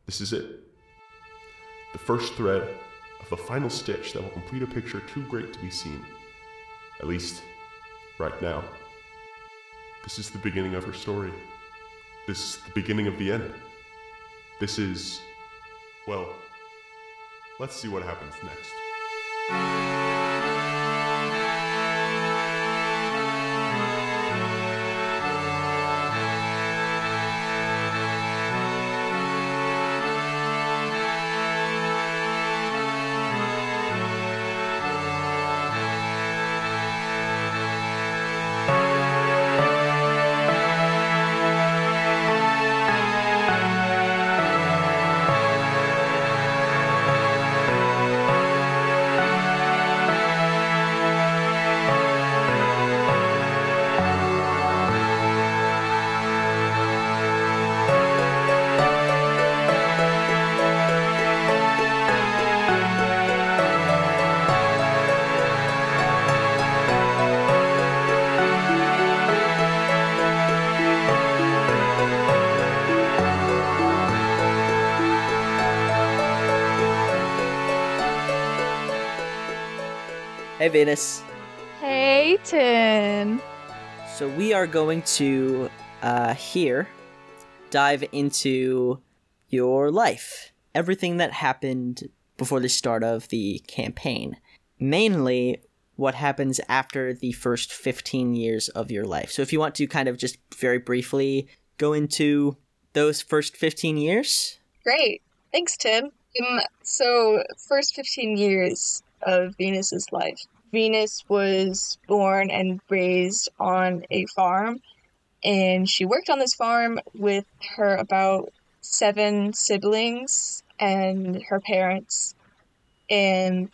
This is it. The first thread of the final stitch that will complete a picture too great to be seen. At least, right now. This is the beginning of her story. This is the beginning of the end. This is, well, let's see what happens next. Hey, Venus. Hey, Tin. So we are going to, here, dive into your life. Everything that happened before the start of the campaign. Mainly, what happens after the first 15 years of your life. So if you want to kind of just very briefly go into those first 15 years. Great. Thanks, Tin. So, first 15 years of Venus's life. Venus was born and raised on a farm, and she worked on this farm with her about 7 siblings and her parents. And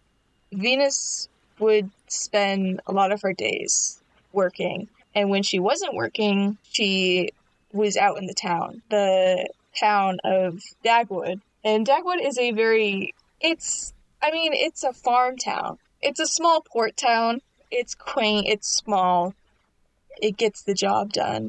Venus would spend a lot of her days working. And when she wasn't working, she was out in the town of Dagwood. And Dagwood is it's a farm town. It's a small port town. It's quaint, it's small. It gets the job done.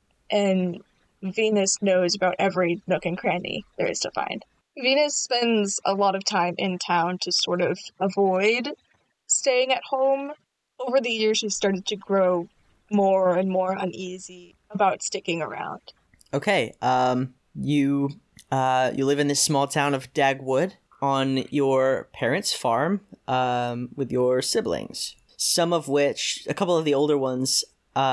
And Venus knows about every nook and cranny there is to find. Venus spends a lot of time in town to sort of avoid staying at home. Over the years, she started to grow more and more uneasy about sticking around. Okay, you live in this small town of Dagwood on your parents' farm, with your siblings. Some of which, a couple of the older ones,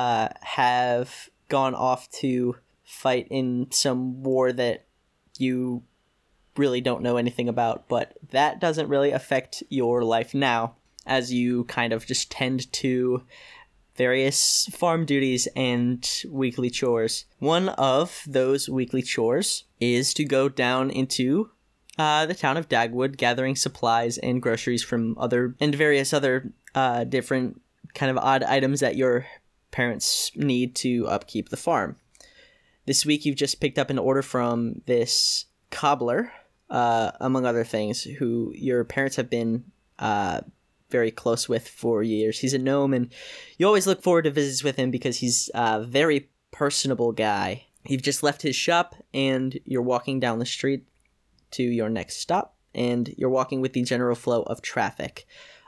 have gone off to fight in some war that you really don't know anything about, but that doesn't really affect your life now, as you kind of just tend to various farm duties and weekly chores. One of those weekly chores is to go down into the town of Dagwood, gathering supplies and groceries from various other different kind of odd items that your parents need to upkeep the farm. This week you've just picked up an order from this cobbler, among other things, who your parents have been very close with for years. He's a gnome, and you always look forward to visits with him because he's a very personable guy. You've just left his shop, and you're walking down the street to your next stop, and you're walking with the general flow of traffic.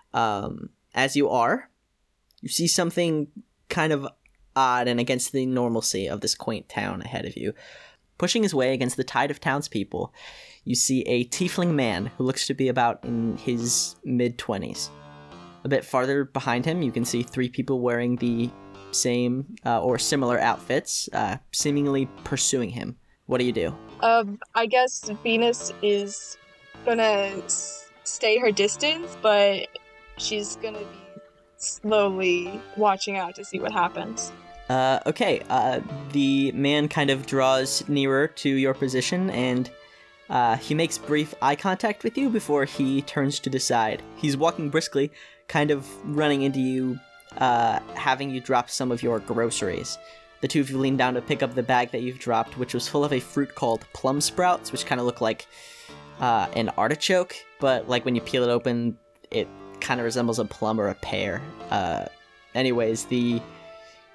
As you are, you see something kind of odd and against the normalcy of this quaint town ahead of you. Pushing his way against the tide of townspeople, you see a tiefling man who looks to be about in his mid-20s. A bit farther behind him, you can see 3 people wearing the same or similar outfits, seemingly pursuing him. What do you do? I guess Venus is gonna stay her distance, but she's gonna be slowly watching out to see what happens. Okay, the man kind of draws nearer to your position, and he makes brief eye contact with you before he turns to the side. He's walking briskly, kind of running into you, having you drop some of your groceries. The two of you lean down to pick up the bag that you've dropped, which was full of a fruit called plum sprouts, which kind of look like an artichoke, but like when you peel it open, it kind of resembles a plum or a pear. Anyways, the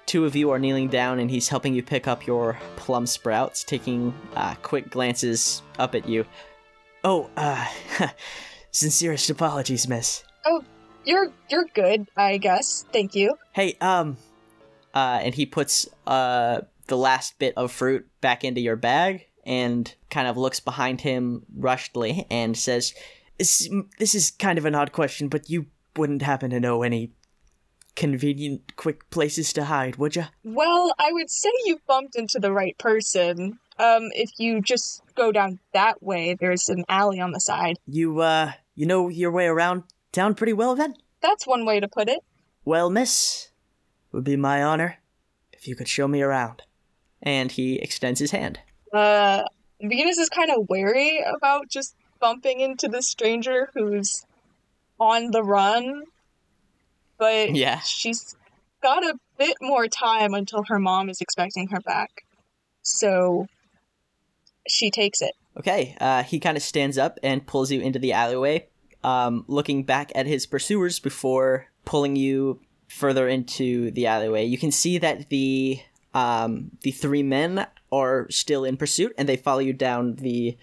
two of you are kneeling down, and he's helping you pick up your plum sprouts, taking quick glances up at you. Oh, sincerest apologies, miss. Oh, you're good, I guess. Thank you. Hey, and he puts the last bit of fruit back into your bag and kind of looks behind him rushedly and says, This is kind of an odd question, but you wouldn't happen to know any convenient, quick places to hide, would you? Well, I would say you bumped into the right person. If you just go down that way, there's an alley on the side. You know your way around town pretty well, then? That's one way to put it. Well, miss, it would be my honor if you could show me around. And he extends his hand. Venus is kind of wary about just bumping into the stranger who's on the run, but Yeah. she's got a bit more time until her mom is expecting her back. So she takes it. Okay, he kind of stands up and pulls you into the alleyway, looking back at his pursuers before pulling you further into the alleyway. You can see that the three men are still in pursuit, and they follow you down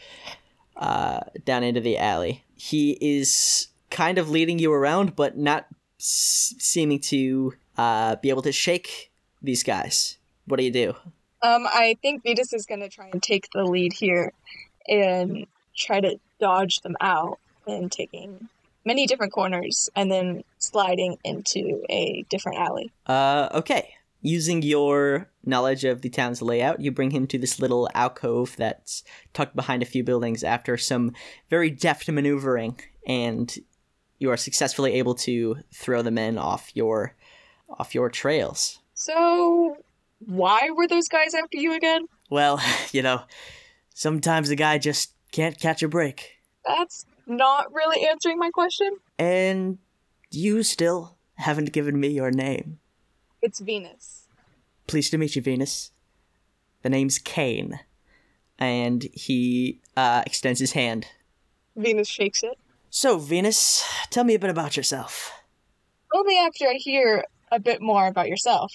into the alley. He is kind of leading you around, but not seeming to be able to shake these guys. What do you do? I think Venus is going to try and take the lead here and try to dodge them out and taking many different corners and then sliding into a different alley. Okay. Using your knowledge of the town's layout, you bring him to this little alcove that's tucked behind a few buildings after some very deft maneuvering, and you are successfully able to throw the men off your trails. So, why were those guys after you again? Well, sometimes a guy just can't catch a break. That's not really answering my question. And you still haven't given me your name. It's Venus. Pleased to meet you, Venus. The name's Kane. And he extends his hand. Venus shakes it. So, Venus, tell me a bit about yourself. Only after I hear a bit more about yourself.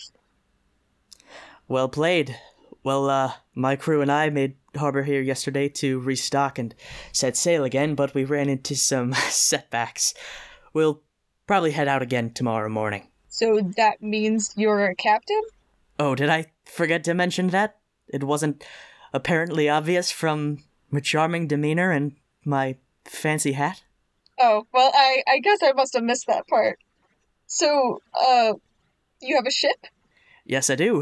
Well played. Well, my crew and I made harbor here yesterday to restock and set sail again, but we ran into some setbacks. We'll probably head out again tomorrow morning. So that means you're a captain? Oh, did I forget to mention that? It wasn't apparently obvious from my charming demeanor and my fancy hat? Oh, well, I guess I must have missed that part. So, you have a ship? Yes, I do.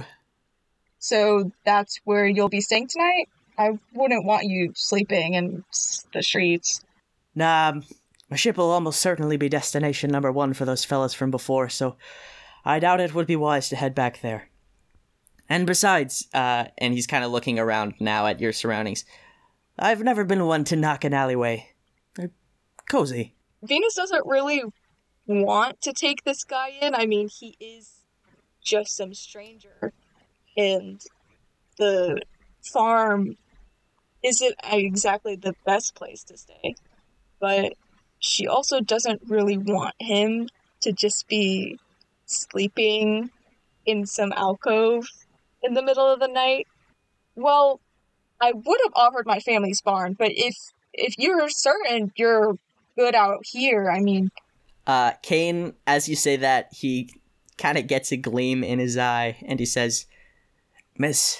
So that's where you'll be staying tonight? I wouldn't want you sleeping in the streets. Nah, my ship will almost certainly be destination number one for those fellas from before, so I doubt it would be wise to head back there. And besides, and he's kind of looking around now at your surroundings, I've never been one to knock an alleyway. They're cozy. Venus doesn't really want to take this guy in. I mean, he is just some stranger. And the farm isn't exactly the best place to stay. But she also doesn't really want him to just be sleeping in some alcove in the middle of the night. Well, I would have offered my family's barn, but if you're certain you're good out here, I mean... Kane, as you say that, he kind of gets a gleam in his eye, and he says, Miss,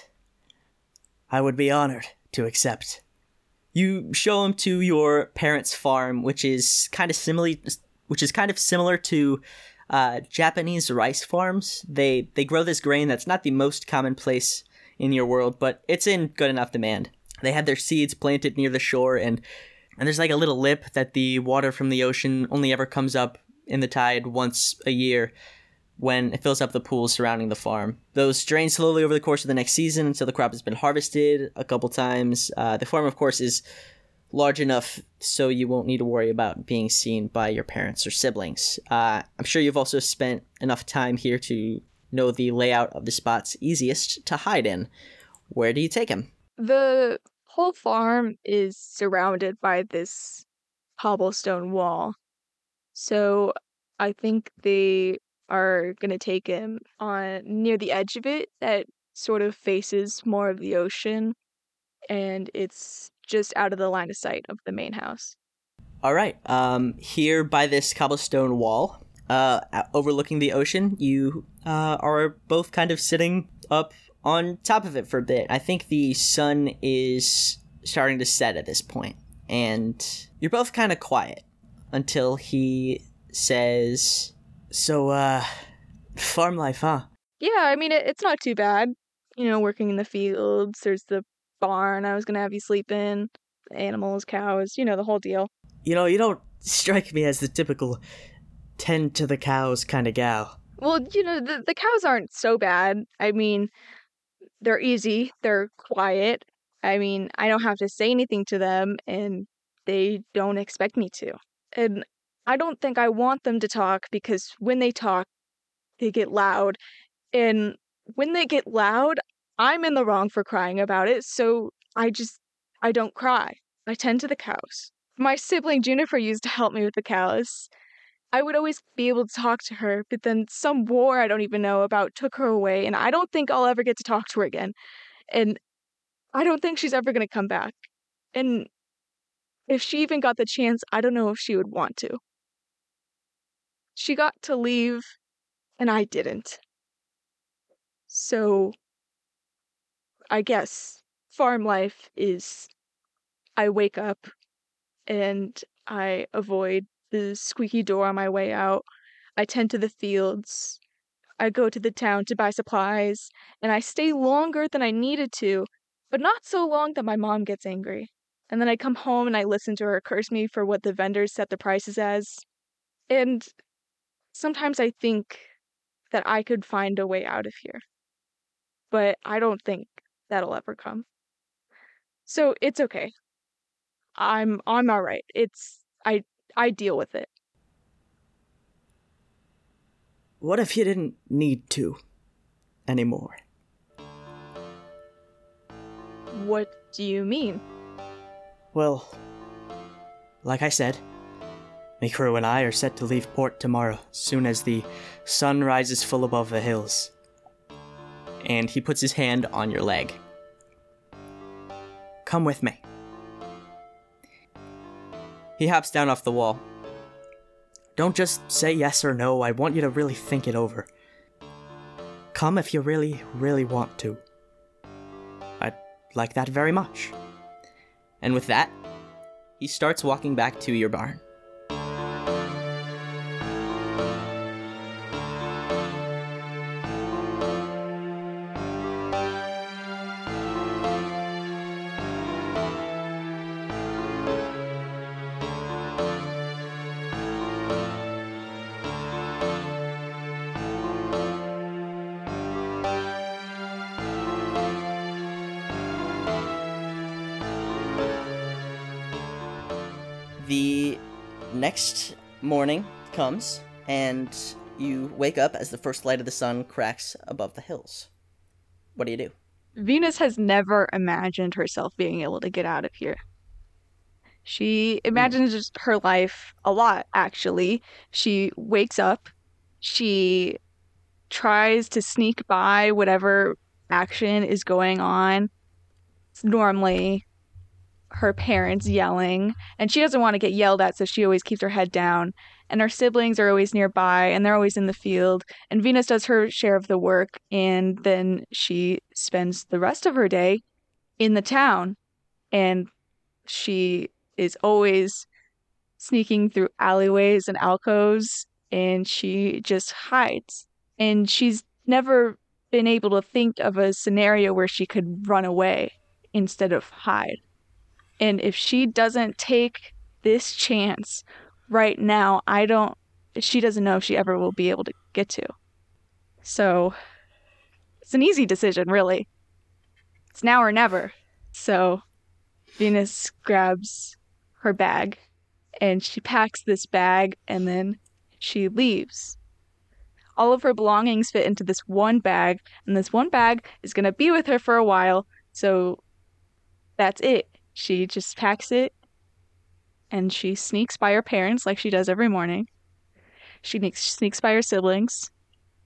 I would be honored to accept. You show him to your parents' farm, which is kind of similar to Japanese rice farms. They grow this grain that's not the most commonplace in your world, but it's in good enough demand. They had their seeds planted near the shore, and there's like a little lip that the water from the ocean only ever comes up in the tide once a year when it fills up the pools surrounding the farm. Those drain slowly over the course of the next season until the crop has been harvested a couple times. The farm, of course, is large enough so you won't need to worry about being seen by your parents or siblings. I'm sure you've also spent enough time here to know the layout of the spots easiest to hide in. Where do you take him? The whole farm is surrounded by this cobblestone wall. So I think the are going to take him on near the edge of it that sort of faces more of the ocean, and it's just out of the line of sight of the main house. All right. Here by this cobblestone wall, overlooking the ocean, you are both kind of sitting up on top of it for a bit. I think the sun is starting to set at this point, and you're both kind of quiet until he says, "So, farm life, huh?" Yeah, I mean, it's not too bad. You know, working in the fields, there's the barn I was going to have you sleep in, animals, cows, the whole deal. You know, you don't strike me as the typical tend to the cows kind of gal. Well, the cows aren't so bad. I mean, they're easy, they're quiet. I mean, I don't have to say anything to them, and they don't expect me to. And I don't think I want them to talk, because when they talk, they get loud. And when they get loud, I'm in the wrong for crying about it, so I don't cry. I tend to the cows. My sibling Juniper used to help me with the cows. I would always be able to talk to her, but then some war I don't even know about took her away, and I don't think I'll ever get to talk to her again. And I don't think she's ever going to come back. And if she even got the chance, I don't know if she would want to. She got to leave, and I didn't. So, I guess farm life is I wake up and I avoid the squeaky door on my way out. I tend to the fields. I go to the town to buy supplies, and I stay longer than I needed to, but not so long that my mom gets angry. And then I come home and I listen to her curse me for what the vendors set the prices as. And sometimes I think that I could find a way out of here. But I don't think that'll ever come. So it's okay. I'm all right. I deal with it. What if you didn't need to anymore? What do you mean? Well, like I said, my crew and I are set to leave port tomorrow, soon as the sun rises full above the hills. And he puts his hand on your leg. Come with me. He hops down off the wall. Don't just say yes or no, I want you to really think it over. Come if you really, really want to. I'd like that very much. And with that, he starts walking back to your barn. The next morning comes, and you wake up as the first light of the sun cracks above the hills. What do you do? Venus has never imagined herself being able to get out of here. She imagines just her life a lot, actually. She wakes up, she tries to sneak by whatever action is going on. It's normally her parents yelling, and she doesn't want to get yelled at, so she always keeps her head down. And her siblings are always nearby, and they're always in the field. And Venus does her share of the work, and then she spends the rest of her day in the town. And she is always sneaking through alleyways and alcoves, and she just hides. And she's never been able to think of a scenario where she could run away instead of hide. And if she doesn't take this chance right now, she doesn't know if she ever will be able to get to. So it's an easy decision, really. It's now or never. So Venus grabs her bag and she packs this bag and then she leaves. All of her belongings fit into this one bag, and this one bag is going to be with her for a while. So that's it. She just packs it, and she sneaks by her parents like she does every morning. She sneaks by her siblings,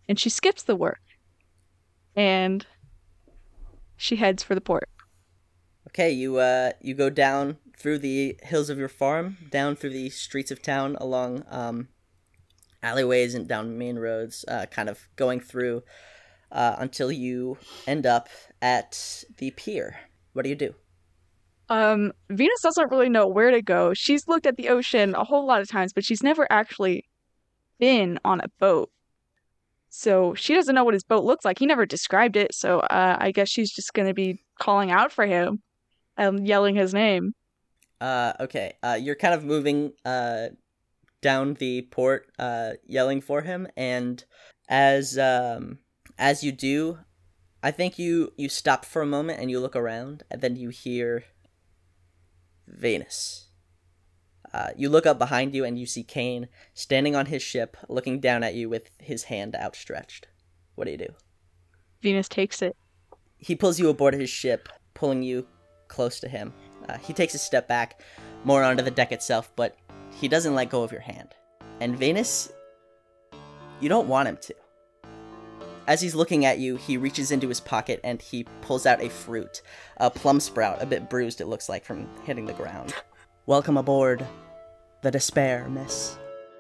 and she skips the work and she heads for the port. Okay, you go down through the hills of your farm, down through the streets of town, along alleyways and down main roads, kind of going through until you end up at the pier. What do? Venus doesn't really know where to go. She's looked at the ocean a whole lot of times, but she's never actually been on a boat. So she doesn't know what his boat looks like. He never described it, so I guess she's just gonna be calling out for him and yelling his name. Okay. You're kind of moving down the port, yelling for him, and as you do, I think you stop for a moment and you look around, and then you hear Venus. You look up behind you and you see Kane standing on his ship, looking down at you with his hand outstretched. What do? Venus takes it. He pulls you aboard his ship, pulling you close to him. He takes a step back, more onto the deck itself, but he doesn't let go of your hand. And Venus, you don't want him to. As he's looking at you, he reaches into his pocket and he pulls out a fruit, a plum sprout, a bit bruised it looks like from hitting the ground. Welcome aboard the Despair, miss.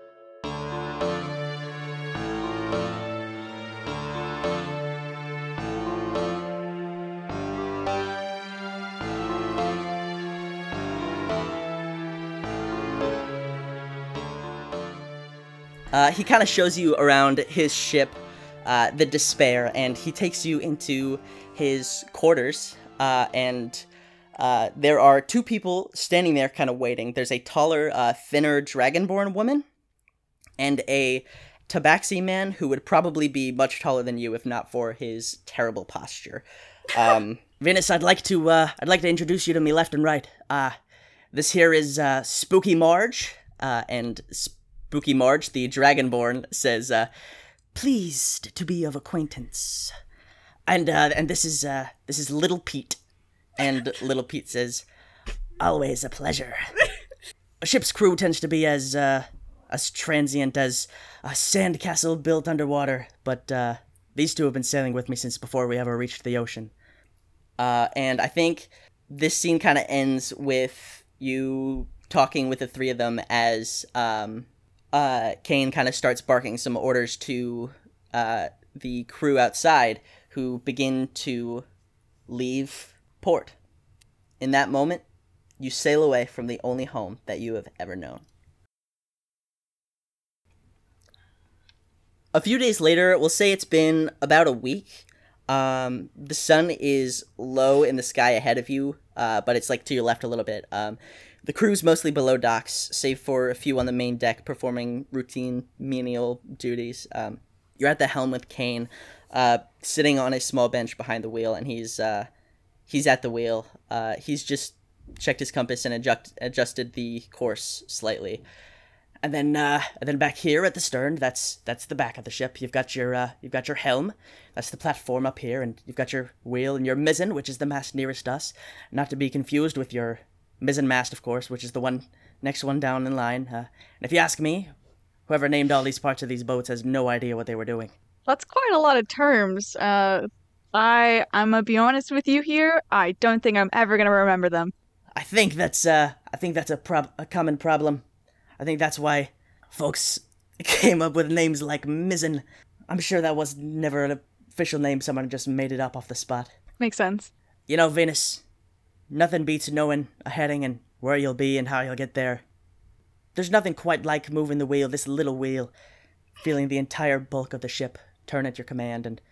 He kind of shows you around his ship, the Despair, and he takes you into his quarters, and there are two people standing there kind of waiting. There's a taller, thinner Dragonborn woman, and a Tabaxi man who would probably be much taller than you if not for his terrible posture. Venus, I'd like to introduce you to me left and right. This here is Spooky Marge, and Spooky Marge, the Dragonborn, says, pleased to be of acquaintance. And this is Little Pete. And Little Pete says, always a pleasure. A ship's crew tends to be as transient as a sandcastle built underwater, but these two have been sailing with me since before we ever reached the ocean. And I think this scene kind of ends with you talking with the three of them as Kane kind of starts barking some orders to the crew outside, who begin to leave port. In that moment, you sail away from the only home that you have ever known. A few days later, we'll say it's been about a week. The sun is low in the sky ahead of you, but it's like to your left a little bit. The crew's mostly below docks, save for a few on the main deck performing routine menial duties. You're at the helm with Kane, sitting on a small bench behind the wheel, and he's at the wheel. He's just checked his compass and adjusted the course slightly. And then back here at the stern, that's the back of the ship. You've got your helm, that's the platform up here, and you've got your wheel and your mizzen, which is the mast nearest us, not to be confused with your mizzen mast, of course, which is the next one down in line. And if you ask me, whoever named all these parts of these boats has no idea what they were doing. That's quite a lot of terms. I'm gonna be honest with you here. I don't think I'm ever gonna remember them. I think that's a common problem. I think that's why folks came up with names like Mizzen. I'm sure that was never an official name. Someone just made it up off the spot. Makes sense. You know, Venus, nothing beats knowing a heading and where you'll be and how you'll get there. There's nothing quite like moving the wheel, this little wheel, feeling the entire bulk of the ship turn at your command and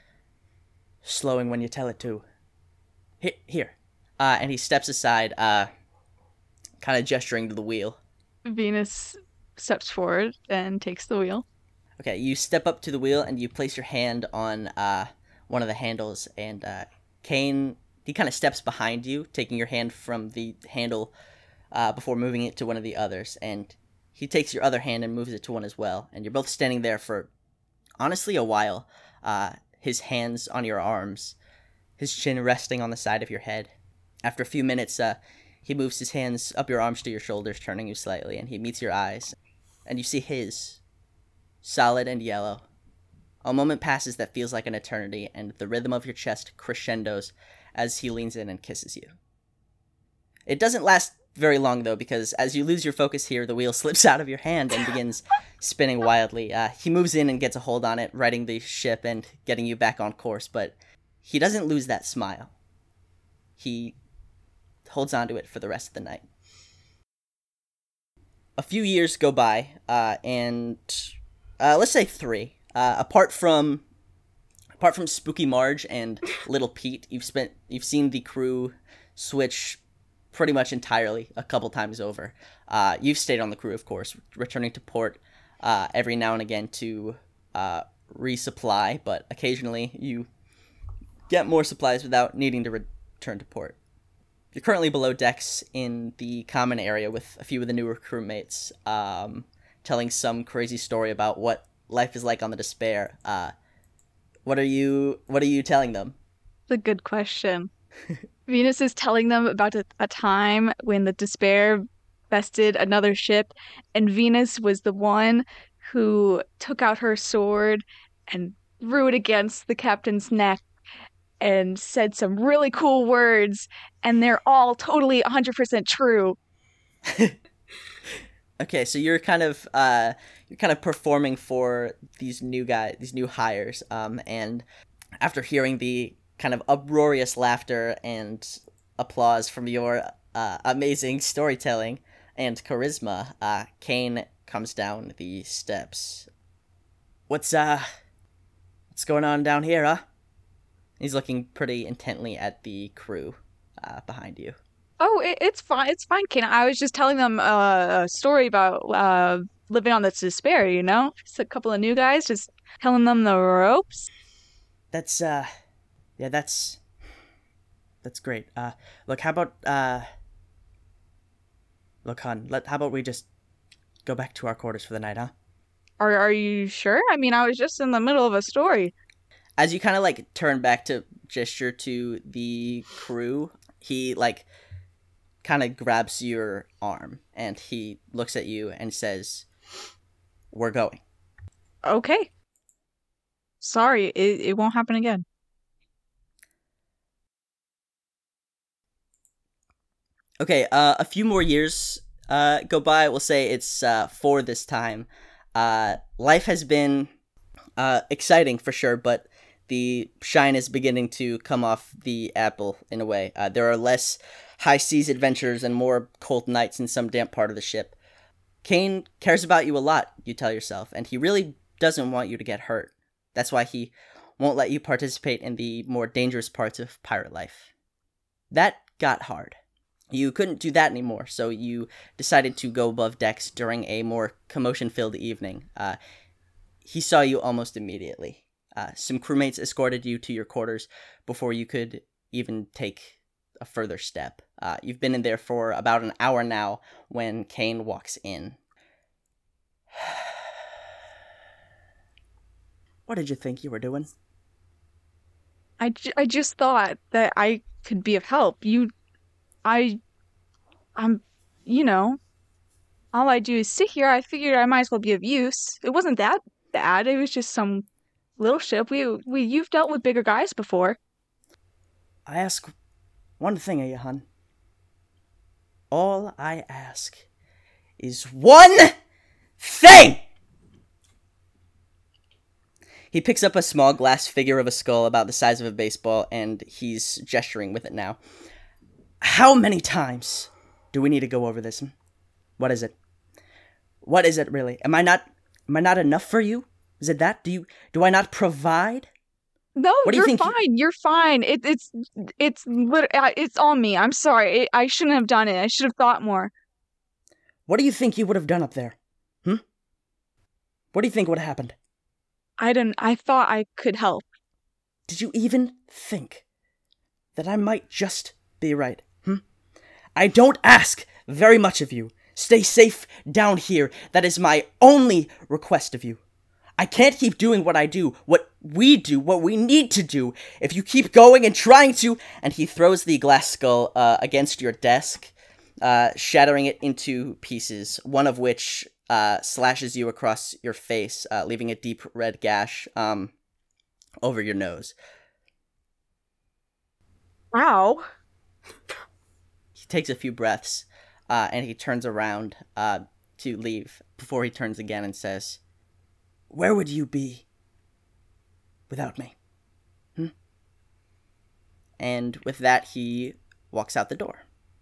slowing when you tell it to. Here. And he steps aside, kind of gesturing to the wheel. Venus steps forward and takes the wheel. Okay, you step up to the wheel and you place your hand on one of the handles, and Kane, he kind of steps behind you, taking your hand from the handle before moving it to one of the others, and he takes your other hand and moves it to one as well, and you're both standing there for, honestly, a while, his hands on your arms, his chin resting on the side of your head. After a few minutes, he moves his hands up your arms to your shoulders, turning you slightly, and he meets your eyes, and you see his, solid and yellow, A moment passes that feels like an eternity, and the rhythm of your chest crescendos as he leans in and kisses you. It doesn't last very long, though, because as you lose your focus here, the wheel slips out of your hand and begins spinning wildly. He moves in and gets a hold on it, righting the ship and getting you back on course, but he doesn't lose that smile. He holds on to it for the rest of the night. A few years go by, and let's say 3. Apart from Spooky Marge and Little Pete, you've seen the crew switch pretty much entirely a couple times over. You've stayed on the crew, of course, returning to port every now and again to resupply, but occasionally you get more supplies without needing to return to port. You're currently below decks in the common area with a few of the newer crewmates, telling some crazy story about what life is like on the Despair. What are you telling them? It's a good question. Venus is telling them about a time when the Despair bested another ship, and Venus was the one who took out her sword and threw it against the captain's neck and said some really cool words, and they're all totally 100% true. Okay, so you're kind of performing for these new hires, and after hearing the kind of uproarious laughter and applause from your amazing storytelling and charisma, Kane comes down the steps. What's going on down here, huh? He's looking pretty intently at the crew behind you. Oh, it's fine. It's fine, Kane. I was just telling them a story about living on the Despair, you know? Just a couple of new guys, just telling them the ropes. That's great. Look, how about, look, hon, how about we just go back to our quarters for the night, huh? Are you sure? I mean, I was just in the middle of a story. As you kind of, like, turn back to gesture to the crew, he, like, kind of grabs your arm, and he looks at you and says, "We're going." Okay. Sorry, it won't happen again. Okay, a few more years go by. We'll say it's 4 this time. Life has been exciting for sure, but the shine is beginning to come off the apple in a way. There are less high seas adventures and more cold nights in some damp part of the ship. Kane cares about you a lot, you tell yourself, and he really doesn't want you to get hurt. That's why he won't let you participate in the more dangerous parts of pirate life. That got hard. You couldn't do that anymore, so you decided to go above decks during a more commotion-filled evening. He saw you almost immediately. Some crewmates escorted you to your quarters before you could even take a further step. You've been in there for about an hour now when Kane walks in. What did you think you were doing? I just thought that I could be of help. I'm, you know, all I do is sit here. I figured I might as well be of use. It wasn't that bad. It was just some little ship. You've dealt with bigger guys before. I ask one thing of you, hun. All I ask is one thing! He picks up a small glass figure of a skull about the size of a baseball, and he's gesturing with it now. How many times do we need to go over this? What is it? What is it, really? Am I not enough for you? Is it that? Do I not provide? No, you're fine. You're fine. It's on me. I'm sorry. I shouldn't have done it. I should have thought more. What do you think you would have done up there? What do you think would have happened? I thought I could help. Did you even think that I might just be right? I don't ask very much of you. Stay safe down here. That is my only request of you. I can't keep doing what I do, what we do, what we need to do, if you keep going and trying to. And he throws the glass skull against your desk, shattering it into pieces, one of which slashes you across your face, leaving a deep red gash over your nose. Ow. He takes a few breaths, and he turns around to leave before he turns again and says, "Where would you be without me?" And with that, he walks out the door.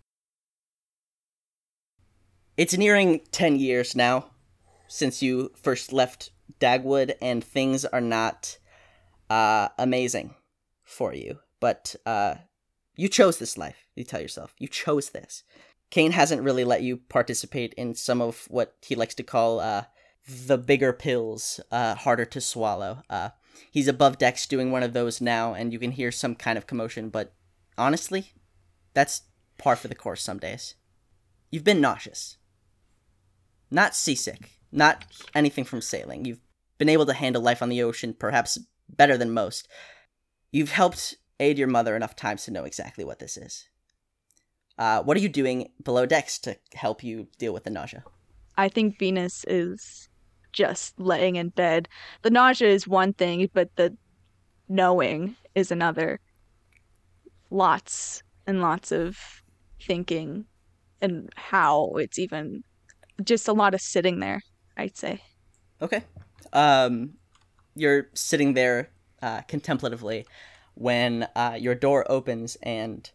It's nearing 10 years now since you first left Dagwood, and things are not amazing for you. But you chose this life, you tell yourself. You chose this. Kane hasn't really let you participate in some of what he likes to call the bigger pills, harder to swallow. He's above decks doing one of those now, and you can hear some kind of commotion, but honestly, that's par for the course some days. You've been nauseous. Not seasick. Not anything from sailing. You've been able to handle life on the ocean perhaps better than most. You've helped aid your mother enough times to know exactly what this is. What are you doing below decks to help you deal with the nausea? I think Venus is just laying in bed. The nausea is one thing, but the knowing is another. Lots and lots of thinking and how it's even just a lot of sitting there, I'd say. Okay. You're sitting there contemplatively when your door opens and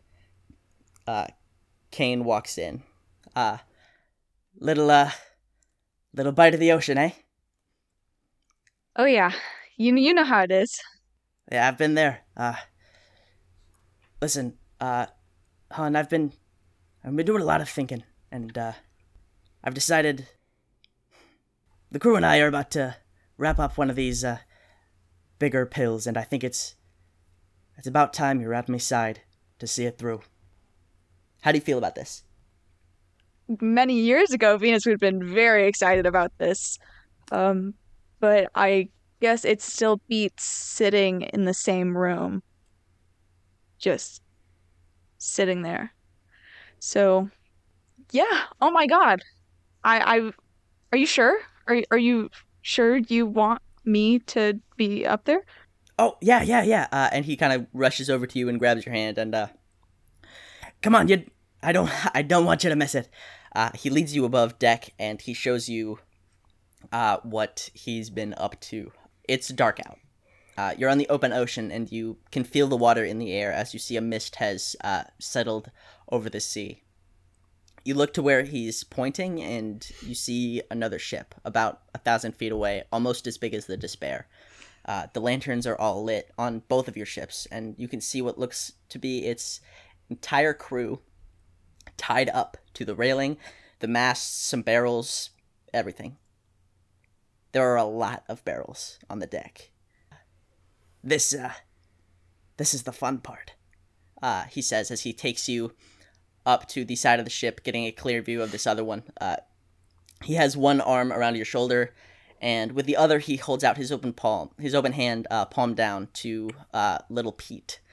Kane walks in. Little bite of the ocean, eh? Oh yeah, you know how it is. Yeah, I've been there. Listen, hon, I've been doing a lot of thinking, and I've decided the crew and I are about to wrap up one of these bigger pills, and I think it's about time you wrapped me side to see it through. How do you feel about this? Many years ago, Venus would have been very excited about this. But I guess it still beats sitting in the same room. Just sitting there. So, yeah. Oh my God. Are you sure? Are you sure you want me to be up there? Oh, yeah. And he kind of rushes over to you and grabs your hand and, come on, I don't want you to miss it. He leads you above deck and he shows you what he's been up to. It's dark out. You're on the open ocean and you can feel the water in the air as you see a mist has settled over the sea. You look to where he's pointing and you see another ship about 1,000 feet away, almost as big as the Despair. The lanterns are all lit on both of your ships and you can see what looks to be its entire crew tied up to the railing, the masts, some barrels, everything. There are a lot of barrels on the deck. This is the fun part, he says as he takes you up to the side of the ship, getting a clear view of this other one. He has one arm around your shoulder, and with the other he holds out his open hand, palm down to little Pete.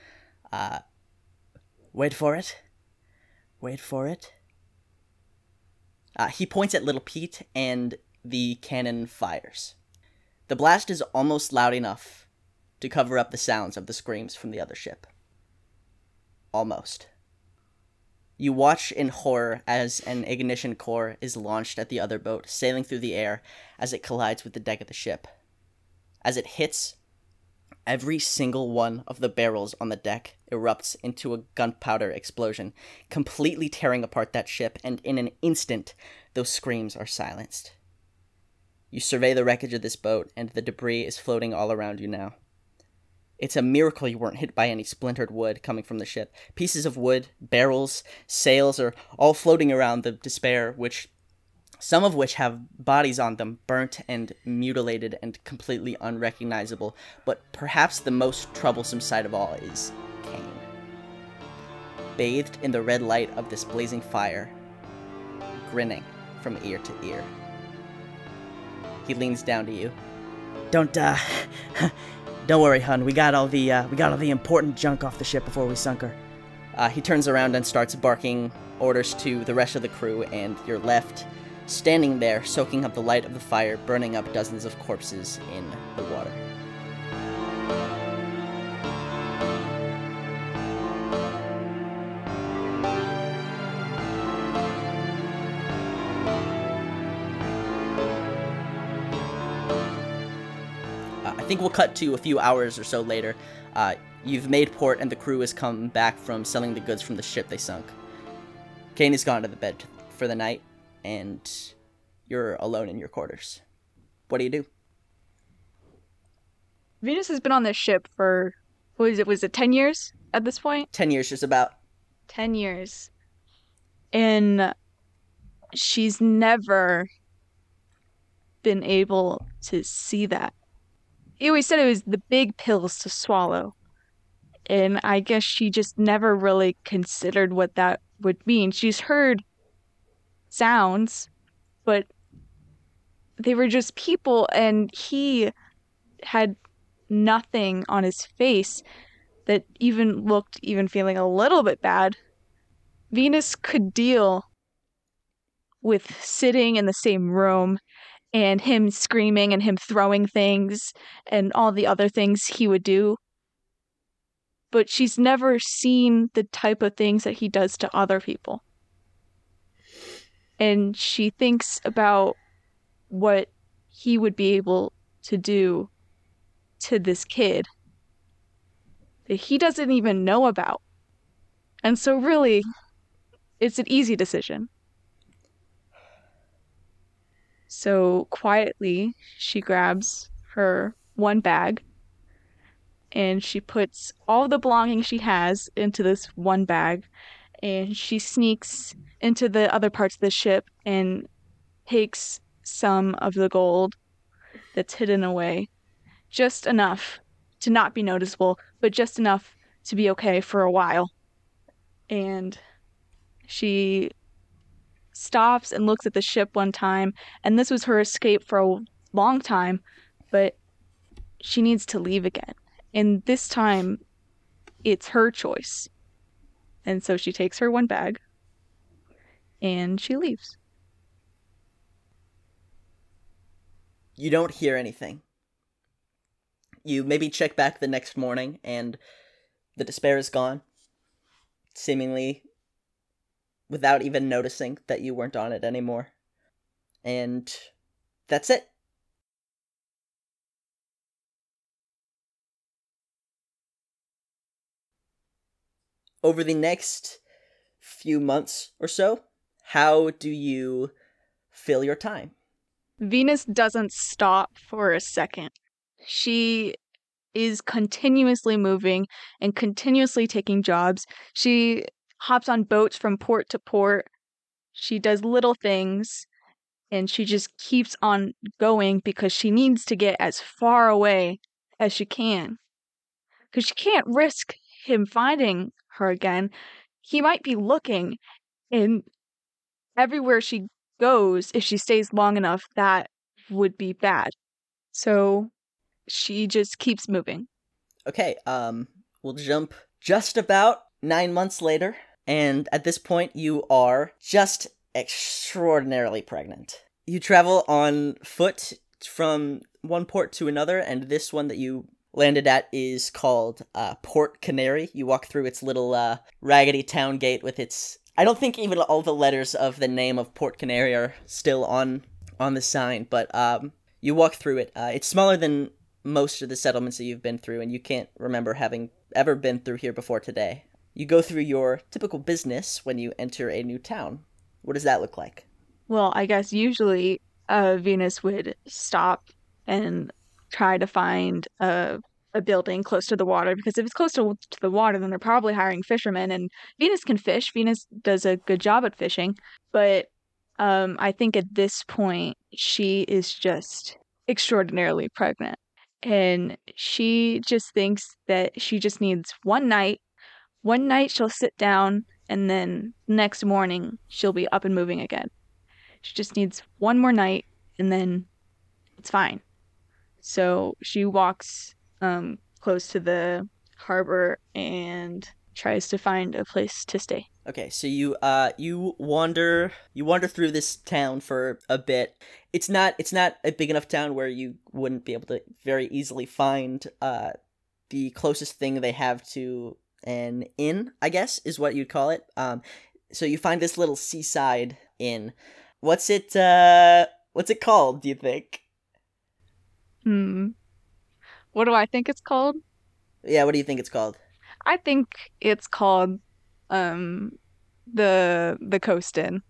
Wait for it. He points at little Pete, and the cannon fires. The blast is almost loud enough to cover up the sounds of the screams from the other ship. Almost. You watch in horror as an ignition core is launched at the other boat, sailing through the air as it collides with the deck of the ship. As it hits, every single one of the barrels on the deck erupts into a gunpowder explosion, completely tearing apart that ship, and in an instant, those screams are silenced. You survey the wreckage of this boat, and the debris is floating all around you now. It's a miracle you weren't hit by any splintered wood coming from the ship. Pieces of wood, barrels, sails are all floating around the Despair, some of which have bodies on them, burnt and mutilated and completely unrecognizable. But perhaps the most troublesome sight of all is Kane. Bathed in the red light of this blazing fire, grinning from ear to ear. He leans down to you. Don't worry, hun. We got all the important junk off the ship before we sunk her. He turns around and starts barking orders to the rest of the crew, and you're left standing there, soaking up the light of the fire, burning up dozens of corpses in the water. I think we'll cut to a few hours or so later. You've made port and the crew has come back from selling the goods from the ship they sunk. Kane has gone to the bed for the night, and you're alone in your quarters. What do you do? Venus has been on this ship for, was it 10 years at this point? 10 years, just about. 10 years. And she's never been able to see that. You always said it was the big pills to swallow. And I guess she just never really considered what that would mean. She's heard sounds, but they were just people, and he had nothing on his face that even looked even feeling a little bit bad. Venus could deal with sitting in the same room and him screaming and him throwing things and all the other things he would do. But she's never seen the type of things that he does to other people. And she thinks about what he would be able to do to this kid that he doesn't even know about. And so really, it's an easy decision. So quietly, she grabs her one bag and she puts all the belongings she has into this one bag, and she sneaks into the other parts of the ship and takes some of the gold that's hidden away. Just enough to not be noticeable, but just enough to be okay for a while. And she stops and looks at the ship one time, and this was her escape for a long time, but she needs to leave again. And this time, it's her choice. And so she takes her one bag, and she leaves. You don't hear anything. You maybe check back the next morning, and the despair is gone, seemingly without even noticing that you weren't on it anymore. And that's it. Over the next few months or so, how do you fill your time? Venus doesn't stop for a second. She is continuously moving and continuously taking jobs. She hops on boats from port to port. She does little things, and she just keeps on going because she needs to get as far away as she can. Because she can't risk him finding her again. He might be looking, and everywhere she goes, if she stays long enough, that would be bad. So she just keeps moving. Okay, we'll jump just about 9 months later, and at this point you are just extraordinarily pregnant. You travel on foot from one port to another, and this one that you landed at is called Port Canary. You walk through its little raggedy town gate with its... I don't think even all the letters of the name of Port Canary are still on the sign, but you walk through it. It's smaller than most of the settlements that you've been through, and you can't remember having ever been through here before today. You go through your typical business when you enter a new town. What does that look like? Well, I guess usually Venus would stop and try to find a building close to the water, because if it's close to the water, then they're probably hiring fishermen, and Venus can fish. Venus does a good job at fishing, but I think at this point she is just extraordinarily pregnant, and she just thinks that she just needs one night. One night she'll sit down, and then next morning she'll be up and moving again. She just needs one more night, and then it's fine. So she walks close to the harbor and tries to find a place to stay. Okay, so you wander through this town for a bit. It's not a big enough town where you wouldn't be able to very easily find the closest thing they have to an inn, I guess is what you'd call it. So you find this little seaside inn. What's it called, do you think? Hmm. What do I think it's called? Yeah, what do you think it's called? I think it's called um the Coast Inn.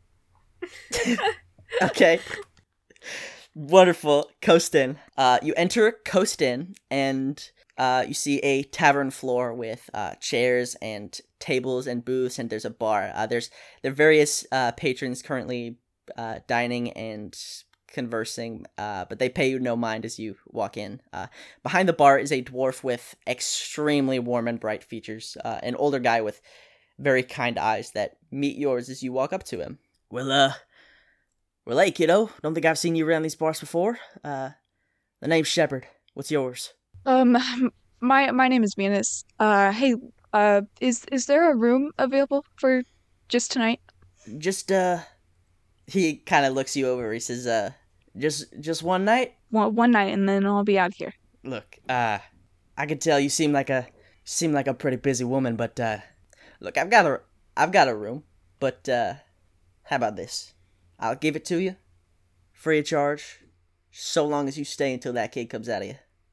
Okay. Wonderful. Coast Inn. You enter Coast Inn, and you see a tavern floor with chairs and tables and booths, and there's a bar. There are various patrons currently dining and conversing, but they pay you no mind as you walk in. Behind the bar is a dwarf with extremely warm and bright features, an older guy with very kind eyes that meet yours as you walk up to him. Well, hey, kiddo. Don't think I've seen you around these parts before. The name's Shepard. What's yours? Um, my name is Venus. Hey, is there a room available for just tonight? Just, he kind of looks you over. He says, just one night? One night, and then I'll be out of here. Look, I can tell you seem like a pretty busy woman, but, look, I've got a room, but, how about this? I'll give it to you, free of charge, so long as you stay until that kid comes out of you.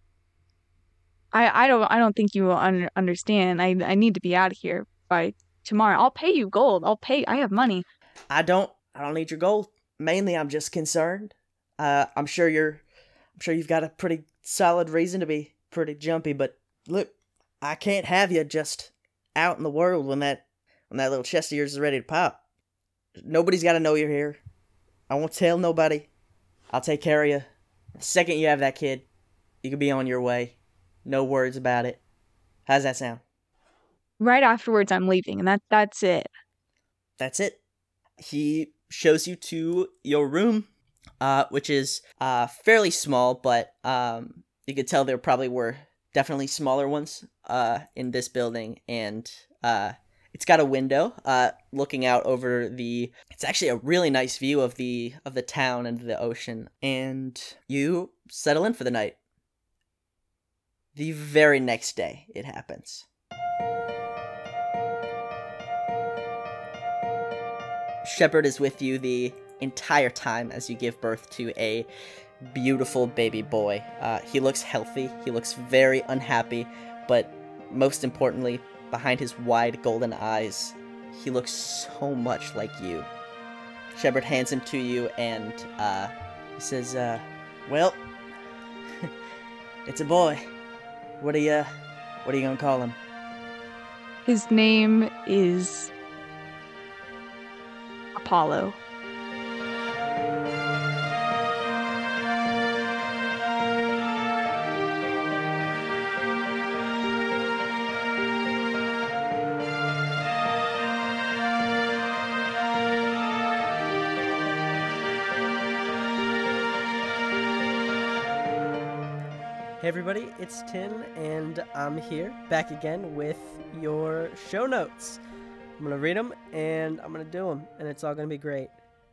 I don't think you will understand. I need to be out of here by tomorrow. I'll pay you gold. I have money. I don't need your gold. Mainly, I'm just concerned. I'm sure you've got a pretty solid reason to be pretty jumpy, but look, I can't have you just out in the world when that little chest of yours is ready to pop. Nobody's got to know you're here. I won't tell nobody. I'll take care of you. The second you have that kid, you can be on your way. No words about it. How's that sound? Right afterwards, I'm leaving, and that's it. That's it. He shows you to your room, which is fairly small, but you could tell there probably were definitely smaller ones in this building, and it's got a window looking out over it's actually a really nice view of the town and the ocean, and you settle in for the night. The very next day, it happens. Shepard is with you the entire time as you give birth to a beautiful baby boy. He looks healthy, he looks very unhappy, but most importantly, behind his wide golden eyes, he looks so much like you. Shepard hands him to you, and he says, well, it's a boy. What are you gonna call him? His name is Apollo. Hey everybody, it's Tin, and I'm here, back again with your show notes. I'm going to read them, and I'm going to do them, and it's all going to be great.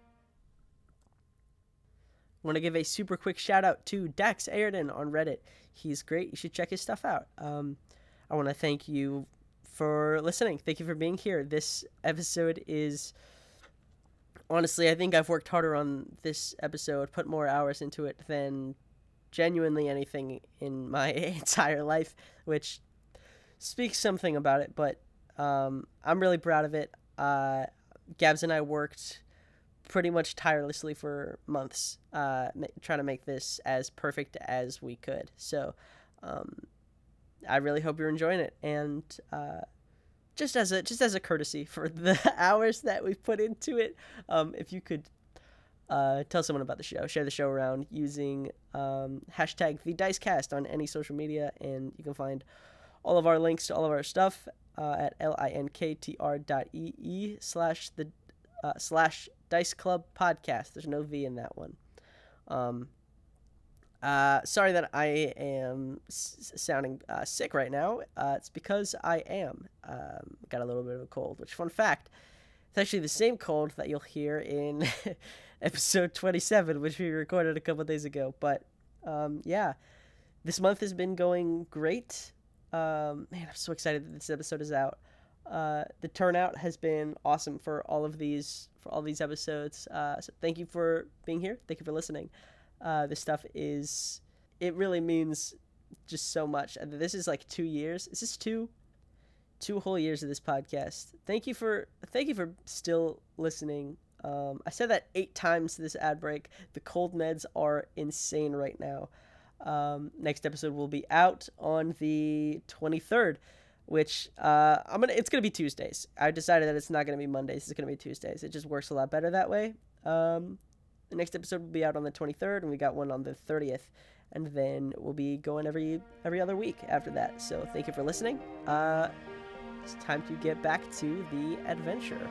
I want to give a super quick shout out to Dax Ayrton on Reddit. He's great. You should check his stuff out. I want to thank you for listening. Thank you for being here. This episode is... Honestly, I think I've worked harder on this episode, put more hours into it than genuinely anything in my entire life, which speaks something about it, but I'm really proud of it. Gabs and I worked pretty much tirelessly for months trying to make this as perfect as we could, so I really hope you're enjoying it, and just as a courtesy for the hours that we've put into it, if you could tell someone about the show, share the show around using hashtag TheDiceCast on any social media, and you can find all of our links to all of our stuff at linktr.ee/Dice Club Podcast. There's no V in that one. Sorry that I am sounding sick right now. It's because I am. Got a little bit of a cold, which, fun fact, It's actually the same cold that you'll hear in episode 27, which we recorded a couple days ago. But yeah, this month has been going great. Man, I'm so excited that this episode is out. The turnout has been awesome for all these episodes. So thank you for being here. Thank you for listening. This stuff it really means just so much. And this is like 2 years. Is this two whole years of this podcast? Thank you for still listening. I said that 8 times this ad break. The cold meds are insane right now. Next episode will be out on the 23rd, which it's gonna be Tuesdays. I decided that it's not gonna be Mondays. It's gonna be Tuesdays. It just works a lot better that way. The next episode will be out on the 23rd, and we got one on the 30th, and then we'll be going every other week after that. So thank you for listening. It's time to get back to the adventure.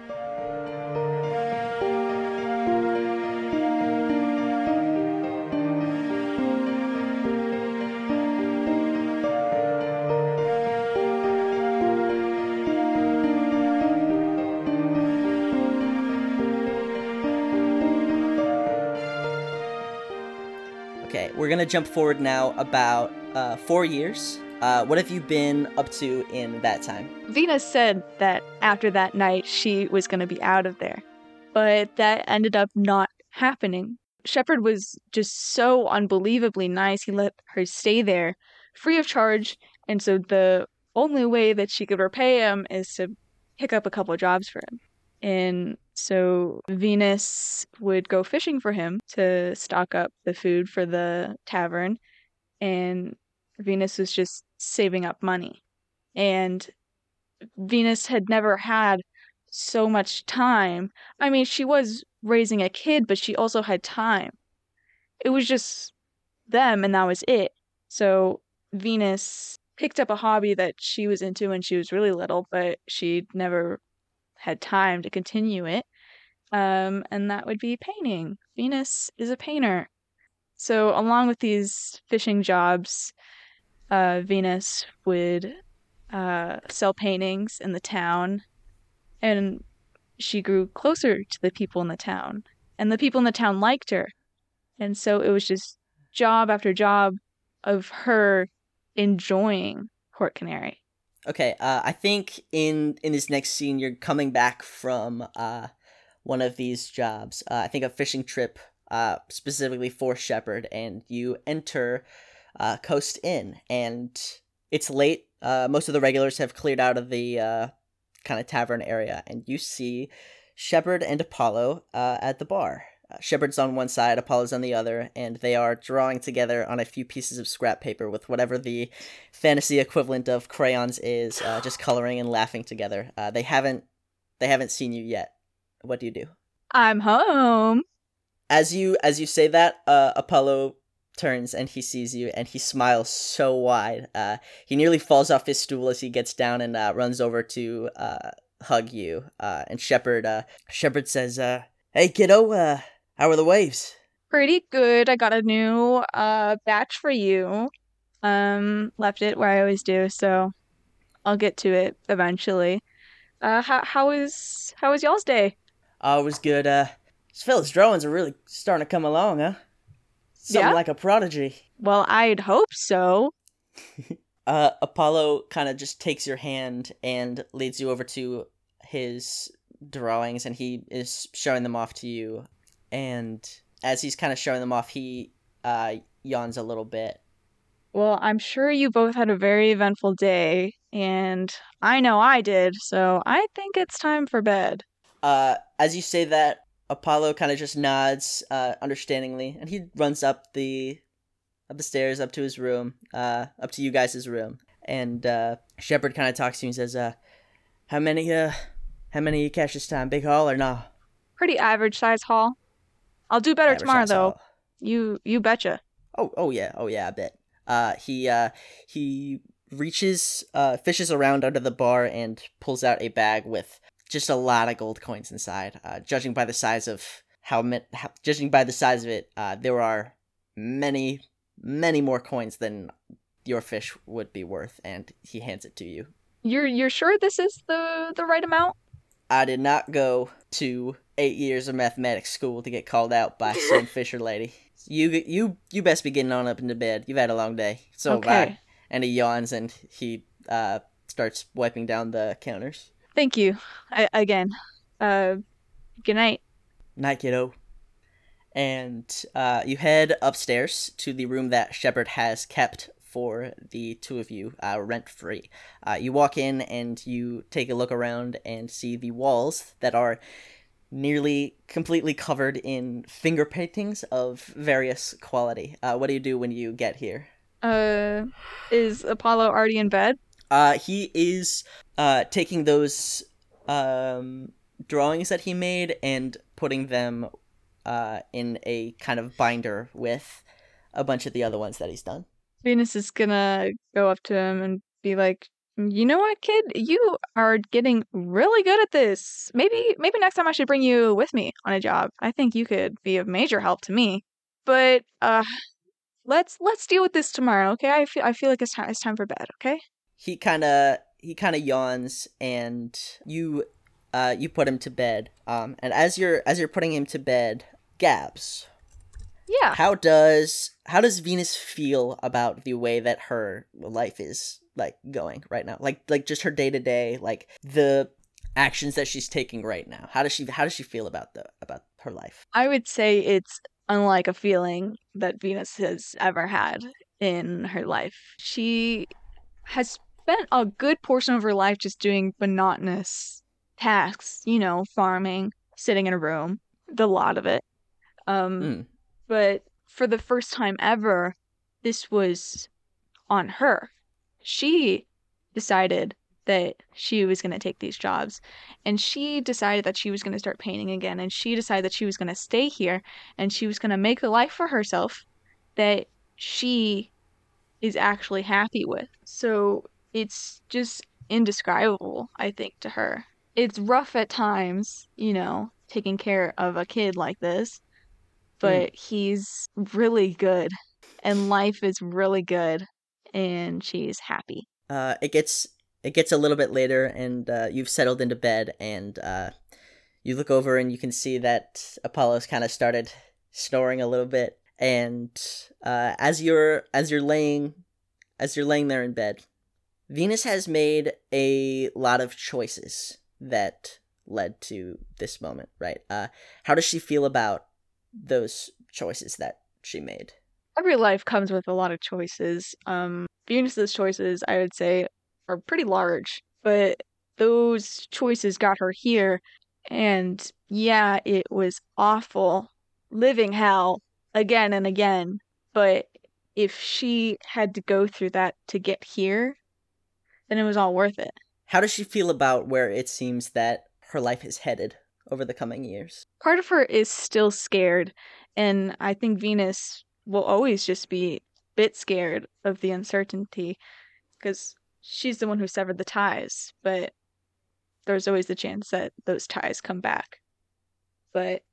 Okay, we're gonna jump forward now about 4 years. What have you been up to in that time? Venus said that after that night she was going to be out of there, but that ended up not happening. Shepard was just so unbelievably nice. He let her stay there free of charge, and so the only way that she could repay him is to pick up a couple of jobs for him. And so Venus would go fishing for him to stock up the food for the tavern, and Venus was just saving up money. And Venus had never had so much time. I mean, she was raising a kid, but she also had time. It was just them, and that was it. So Venus picked up a hobby that she was into when she was really little, but she never had time to continue it. And that would be painting. Venus is a painter. So along with these fishing jobs, Venus would sell paintings in the town, and she grew closer to the people in the town, and the people in the town liked her. And so it was just job after job of her enjoying Port Canary. Okay, I think in this next scene you're coming back from one of these jobs. I think a fishing trip specifically for Shepard, and you enter Coast Inn, and it's late. Most of the regulars have cleared out of the kind of tavern area, and you see Shepard and Apollo at the bar. Shepard's on one side, Apollo's on the other, and they are drawing together on a few pieces of scrap paper with whatever the fantasy equivalent of crayons is, just coloring and laughing together. They haven't seen you yet. What do you do? I'm home. As you say that, Apollo turns and he sees you, and he smiles so wide. He nearly falls off his stool as he gets down and runs over to hug you. And Shepard says, "Hey kiddo, how are the waves?" Pretty good. I got a new batch for you. Left it where I always do, so I'll get to it eventually. How was y'all's day? It was good. This fella's drawings are really starting to come along, huh? Something like a prodigy. Well, I'd hope so. Apollo kind of just takes your hand and leads you over to his drawings, and he is showing them off to you. And as he's kind of showing them off, he yawns a little bit. Well, I'm sure you both had a very eventful day, and I know I did, so I think it's time for bed. As you say that, Apollo kind of just nods understandingly, and he runs up the stairs, up to his room, up to you guys' room. And Shepard kind of talks to you and says, how many you catch this time? Big haul or no? Pretty average size haul. I'll do better tomorrow, though. Haul. You betcha. Oh yeah, I bet. He reaches, fishes around under the bar and pulls out a bag with just a lot of gold coins inside. Judging by the size of it, there are many more coins than your fish would be worth, and he hands it to you. You're sure this is the right amount? I did not go to 8 years of mathematics school to get called out by some Fisher lady. You best be getting on up into bed. You've had a long day. So have I. Okay. And he yawns and he starts wiping down the counters. Thank you. Again. Good night. Night, kiddo. And you head upstairs to the room that Shepard has kept for the two of you, rent-free. You walk in and you take a look around and see the walls that are nearly completely covered in finger paintings of various quality. What do you do when you get here? Is Apollo already in bed? He is taking those drawings that he made and putting them in a kind of binder with a bunch of the other ones that he's done. Venus is gonna go up to him and be like, you know what, kid? You are getting really good at this. Maybe next time I should bring you with me on a job. I think you could be of major help to me. But let's deal with this tomorrow, okay? I feel like it's time for bed, okay? He kind of yawns and you put him to bed. And as you're putting him to bed, Gabs, Yeah. how does Venus feel about the way that her life is like going right now? Like just her day-to-day, like the actions that she's taking right now. How does she feel about her life? I would say it's unlike a feeling that Venus has ever had in her life. She has spent a good portion of her life just doing monotonous tasks, farming, sitting in a room, the lot of it. But for the first time ever, this was on her. She decided that she was going to take these jobs, and she decided that she was going to start painting again, and she decided that she was going to stay here, and she was going to make a life for herself that she is actually happy with. So it's just indescribable, I think, to her. It's rough at times, taking care of a kid like this, but he's really good, and life is really good, and she's happy. It gets a little bit later, and you've settled into bed, and you look over and you can see that Apollo's kind of started snoring a little bit. And as you're laying there in bed, Venus has made a lot of choices that led to this moment, right? How does she feel about those choices that she made? Every life comes with a lot of choices. Venus's choices, I would say, are pretty large, but those choices got her here, and yeah, it was awful living hell again and again, but if she had to go through that to get here, then it was all worth it. How does she feel about where it seems that her life is headed over the coming years? Part of her is still scared, and I think Venus will always just be a bit scared of the uncertainty, because she's the one who severed the ties, but there's always the chance that those ties come back. But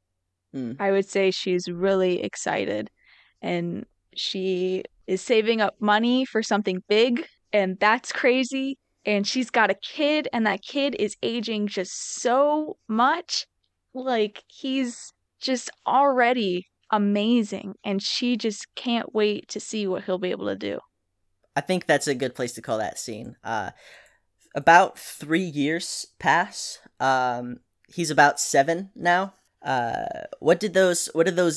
I would say she's really excited, and she is saving up money for something big, and that's crazy. And she's got a kid, and that kid is aging just so much. Like, he's just already amazing, and she just can't wait to see what he'll be able to do. I think that's a good place to call that scene. About 3 years pass. He's about 7 now. What did those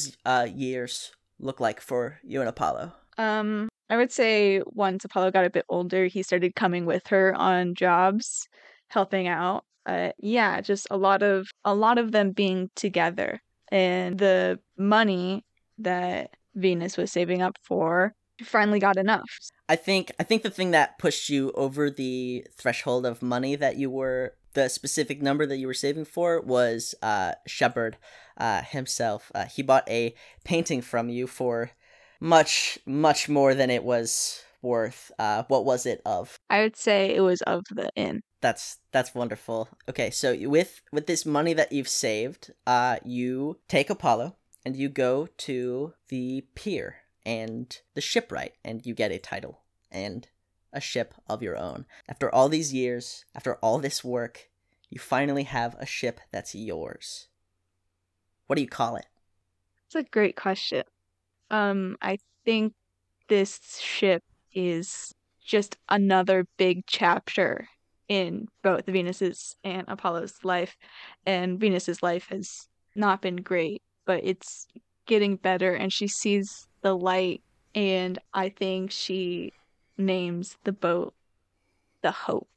years look like for you and Apollo? I would say once Apollo got a bit older, he started coming with her on jobs, helping out. Yeah, just a lot of them being together, and the money that Venus was saving up for finally got enough. I think the thing that pushed you over the threshold of money that you were, the specific number that you were saving for, was Shepard himself. He bought a painting from you for much more than it was worth. What was it of? I would say it was of the inn. That's wonderful. Okay, so with this money that you've saved, you take Apollo and you go to the pier and the shipwright, and you get a title and a ship of your own. After all these years, after all this work, you finally have a ship that's yours. What do you call it? It's a great question. I think this ship is just another big chapter in both Venus's and Apollo's life. And Venus's life has not been great, but it's getting better, and she sees the light, and I think she names the boat the Hope.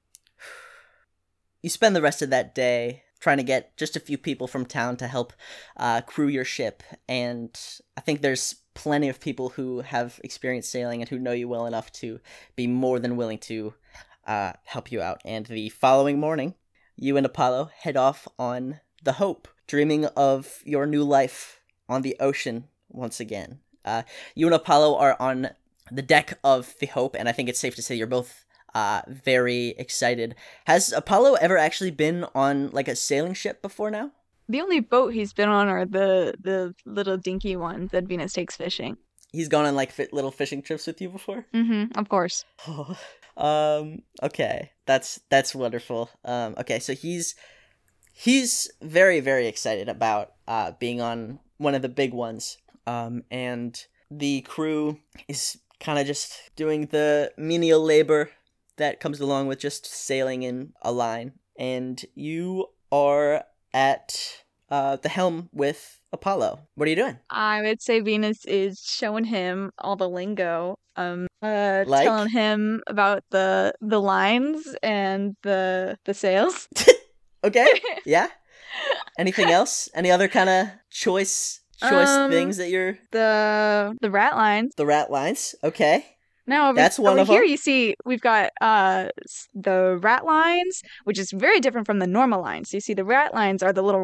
You spend the rest of that day trying to get just a few people from town to help crew your ship, and I think there's plenty of people who have experienced sailing and who know you well enough to be more than willing to help you out. And the following morning, you and Apollo head off on the Hope, dreaming of your new life on the ocean once again. You and Apollo are on the deck of the Hope, and I think it's safe to say you're both very excited. Has Apollo ever actually been on like a sailing ship before now? The only boat he's been on are the little dinky ones that Venus takes fishing. He's gone on like little fishing trips with you before? Mm-hmm, of course. Okay. That's wonderful. Okay, so he's very, very excited about being on one of the big ones. And the crew is kind of just doing the menial labor that comes along with just sailing in a line. And you are at the helm with Apollo. What are you doing? I would say Venus is showing him all the lingo. Like? Telling him about the lines and the sails. Okay. Yeah. Anything else? Any other kind of choice things that you're... The rat lines. The rat lines. Okay. Now That's one over of here them. you see we've got the rat lines, which is very different from the normal lines. You see the rat lines are the little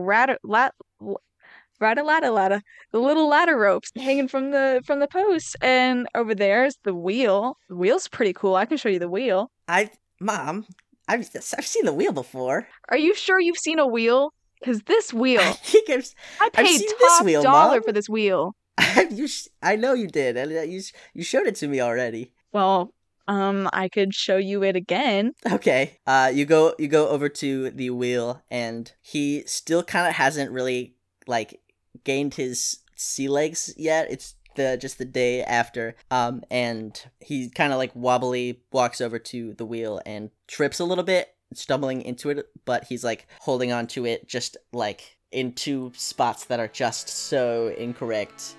the little ladder ropes hanging from the posts, and over there's the wheel. The wheel's pretty cool. I can show you the wheel. Mom, I've seen the wheel before. Are you sure you've seen a wheel? Because this wheel, I think I paid seen this top wheel, dollar Mom. for this wheel. I know you did. And you showed it to me already. Well, I could show you it again. Okay. You go over to the wheel, and he still kind of hasn't really like gained his sea legs yet. It's just the day after. And he kind of like wobbly walks over to the wheel and trips a little bit, stumbling into it, but he's like holding on to it just like in two spots that are just so incorrect.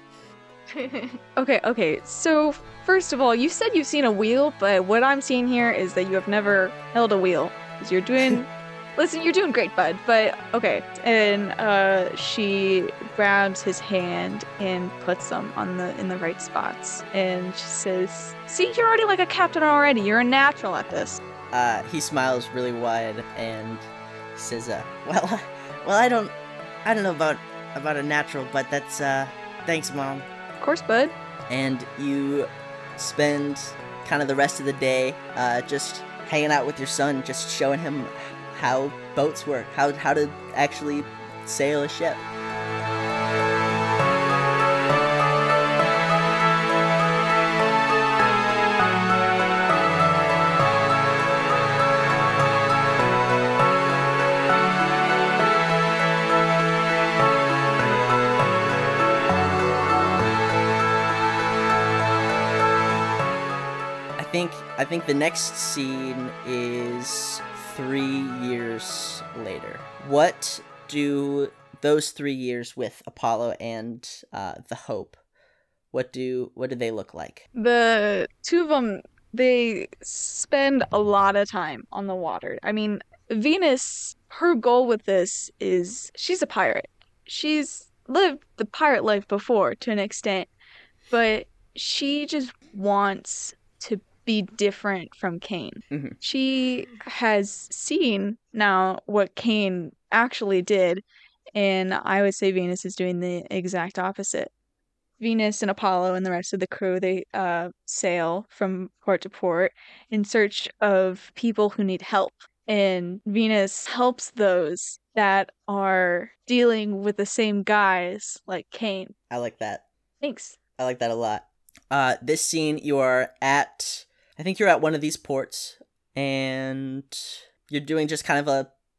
Okay. So, first of all, you said you've seen a wheel, but what I'm seeing here is that you have never held a wheel. Because you're doing... Listen, you're doing great, bud. But, okay. And she grabs his hand and puts them in the right spots. And she says, see, you're already like a captain already. You're a natural at this. He smiles really wide and says, well, I don't know about a natural, but that's, thanks, Mom. Of course, bud. And you spend kind of the rest of the day just hanging out with your son, just showing him how boats work, how to actually sail a ship. I think the next scene is 3 years later. What do those 3 years with Apollo and the Hope, what do they look like? The two of them, they spend a lot of time on the water. I mean, Venus, her goal with this is she's a pirate. She's lived the pirate life before to an extent, but she just wants to be different from Cain. Mm-hmm. She has seen now what Cain actually did, and I would say Venus is doing the exact opposite. Venus and Apollo and the rest of the crew, they sail from port to port in search of people who need help. And Venus helps those that are dealing with the same guys like Cain. I like that. Thanks. I like that a lot. This scene, you are I think you're at one of these ports, and you're doing just kind of a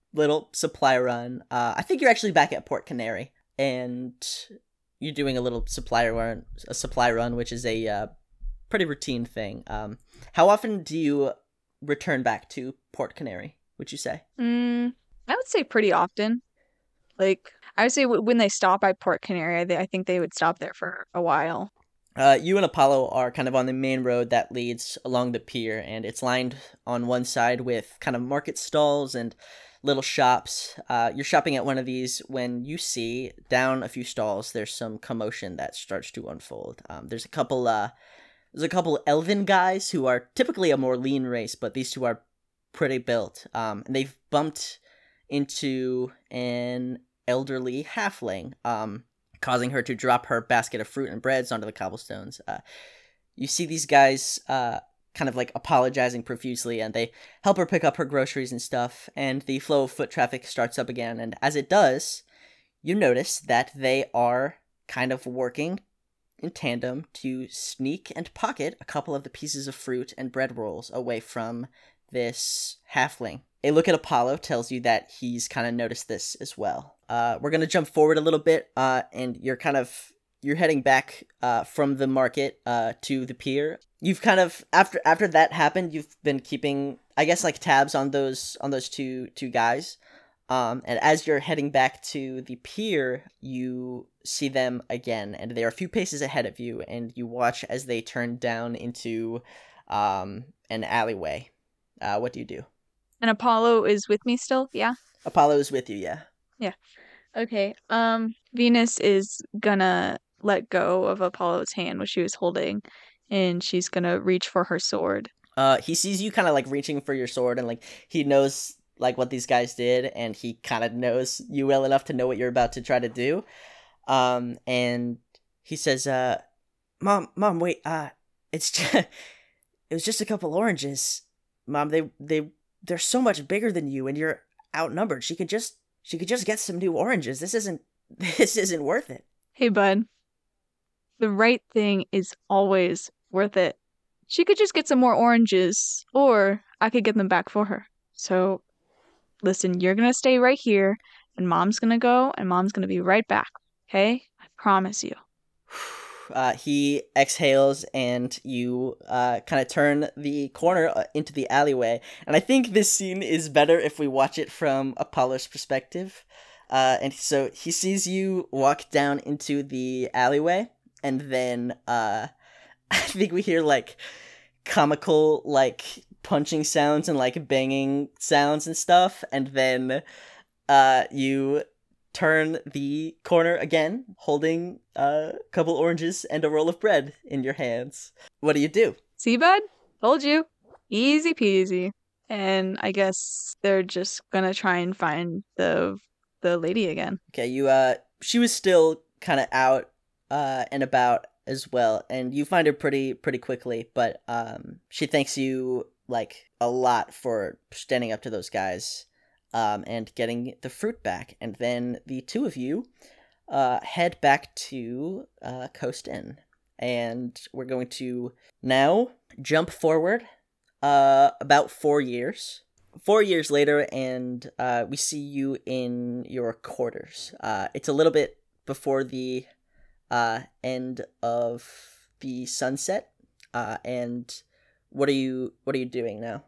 little supply run. I think you're actually back at Port Canary, and you're doing a little supply run, which is a pretty routine thing. How often do you return back to Port Canary, would you say? I would say pretty often. Like, I would say when they stop by Port Canary, I think they would stop there for a while. You and Apollo are kind of on the main road that leads along the pier, and it's lined on one side with kind of market stalls and little shops. You're shopping at one of these when you see down a few stalls there's some commotion that starts to unfold. There's a couple elven guys who are typically a more lean race, but these two are pretty built. And they've bumped into an elderly halfling, causing her to drop her basket of fruit and breads onto the cobblestones. You see these guys kind of like apologizing profusely, and they help her pick up her groceries and stuff, and the flow of foot traffic starts up again. And as it does, you notice that they are kind of working in tandem to sneak and pocket a couple of the pieces of fruit and bread rolls away from this halfling. A look at Apollo tells you that he's kind of noticed this as well. We're going to jump forward a little bit, and you're heading back from the market to the pier. You've kind of, after that happened, you've been keeping, I guess, like tabs on those two guys. And as you're heading back to the pier, you see them again, and they're a few paces ahead of you, and you watch as they turn down into an alleyway. What do you do? And Apollo is with me still? Yeah? Apollo is with you, yeah. Yeah. Okay. Venus is gonna let go of Apollo's hand, which she was holding, and she's gonna reach for her sword. He sees you kind of like reaching for your sword, and like he knows like what these guys did, and he kind of knows you well enough to know what you're about to try to do. And he says, Mom, wait, it's just, it was just a couple oranges. Mom, they're so much bigger than you, and you're outnumbered. She could just get some new oranges. This isn't worth it. Hey, bud. The right thing is always worth it. She could just get some more oranges, or I could get them back for her. So, listen, you're gonna stay right here, and Mom's gonna go, and Mom's gonna be right back. Okay? I promise you. He exhales, and you kind of turn the corner into the alleyway. And I think this scene is better if we watch it from Apollo's perspective. And so he sees you walk down into the alleyway, and then I think we hear like comical like punching sounds and like banging sounds and stuff. And then you turn the corner again, holding a couple oranges and a roll of bread in your hands. What do you do? See, bud? Told you. Easy peasy. And I guess they're just gonna try and find the lady again. Okay, she was still kind of out and about as well, and you find her pretty quickly, but she thanks you like a lot for standing up to those guys. And getting the fruit back, and then the two of you head back to Coast Inn, and we're going to now jump forward about 4 years. 4 years later, and we see you in your quarters. It's a little bit before the end of the sunset. And what are you doing now?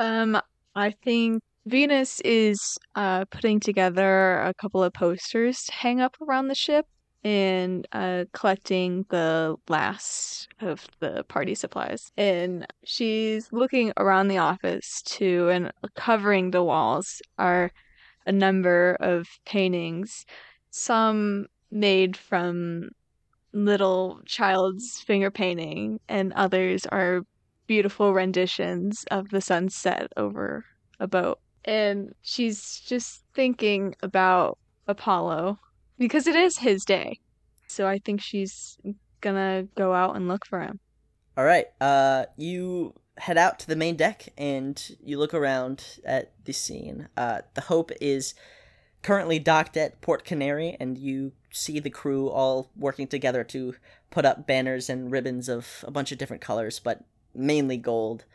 I think Venus is putting together a couple of posters to hang up around the ship and collecting the last of the party supplies. And she's looking around the office too, and covering the walls are a number of paintings, some made from little child's finger painting, and others are beautiful renditions of the sunset over a boat. And she's just thinking about Apollo because it is his day. So I think she's gonna go out and look for him. All right. You head out to the main deck and you look around at the scene. The Hope is currently docked at Port Canary, and you see the crew all working together to put up banners and ribbons of a bunch of different colors, but mainly gold.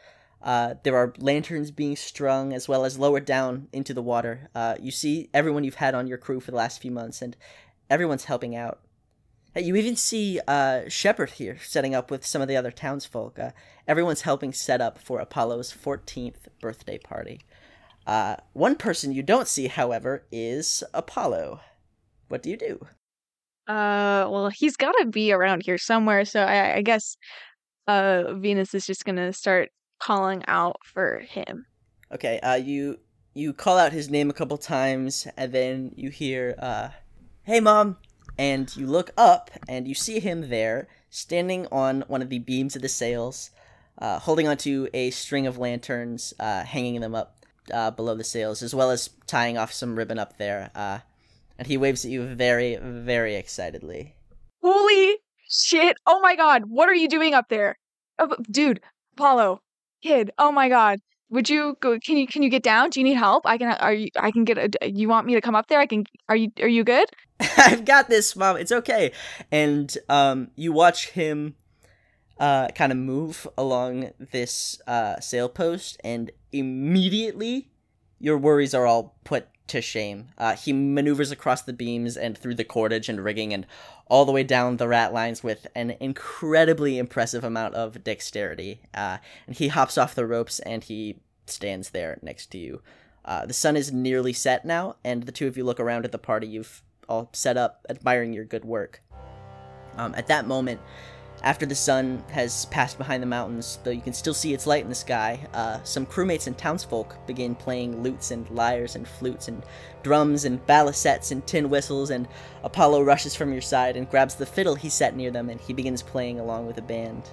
There are lanterns being strung, as well as lowered down into the water. You see everyone you've had on your crew for the last few months, and everyone's helping out. You even see Shepard here setting up with some of the other townsfolk. Everyone's helping set up for Apollo's 14th birthday party. One person you don't see, however, is Apollo. What do you do? Well, he's got to be around here somewhere, so I guess Venus is just gonna start calling out for him. Okay, you call out his name a couple times, and then you hear, "Hey, Mom!" And you look up, and you see him there, standing on one of the beams of the sails, holding onto a string of lanterns, hanging them up below the sails, as well as tying off some ribbon up there, and he waves at you very, very excitedly. Holy shit! Oh my god, what are you doing up there? Dude, Apollo, kid, oh my god. Would you go? Can you get down? Do you need help? I can get. You want me to come up there? Are you good? I've got this, Mom. It's okay. And you watch him kind of move along this sail post, and immediately your worries are all put to shame. He maneuvers across the beams and through the cordage and rigging and all the way down the rat lines with an incredibly impressive amount of dexterity. And he hops off the ropes and he stands there next to you. The sun is nearly set now, and the two of you look around at the party you've all set up, admiring your good work. At that moment, after the sun has passed behind the mountains, though you can still see its light in the sky, some crewmates and townsfolk begin playing lutes and lyres and flutes and drums and balisets and tin whistles, and Apollo rushes from your side and grabs the fiddle he set near them, and he begins playing along with the band.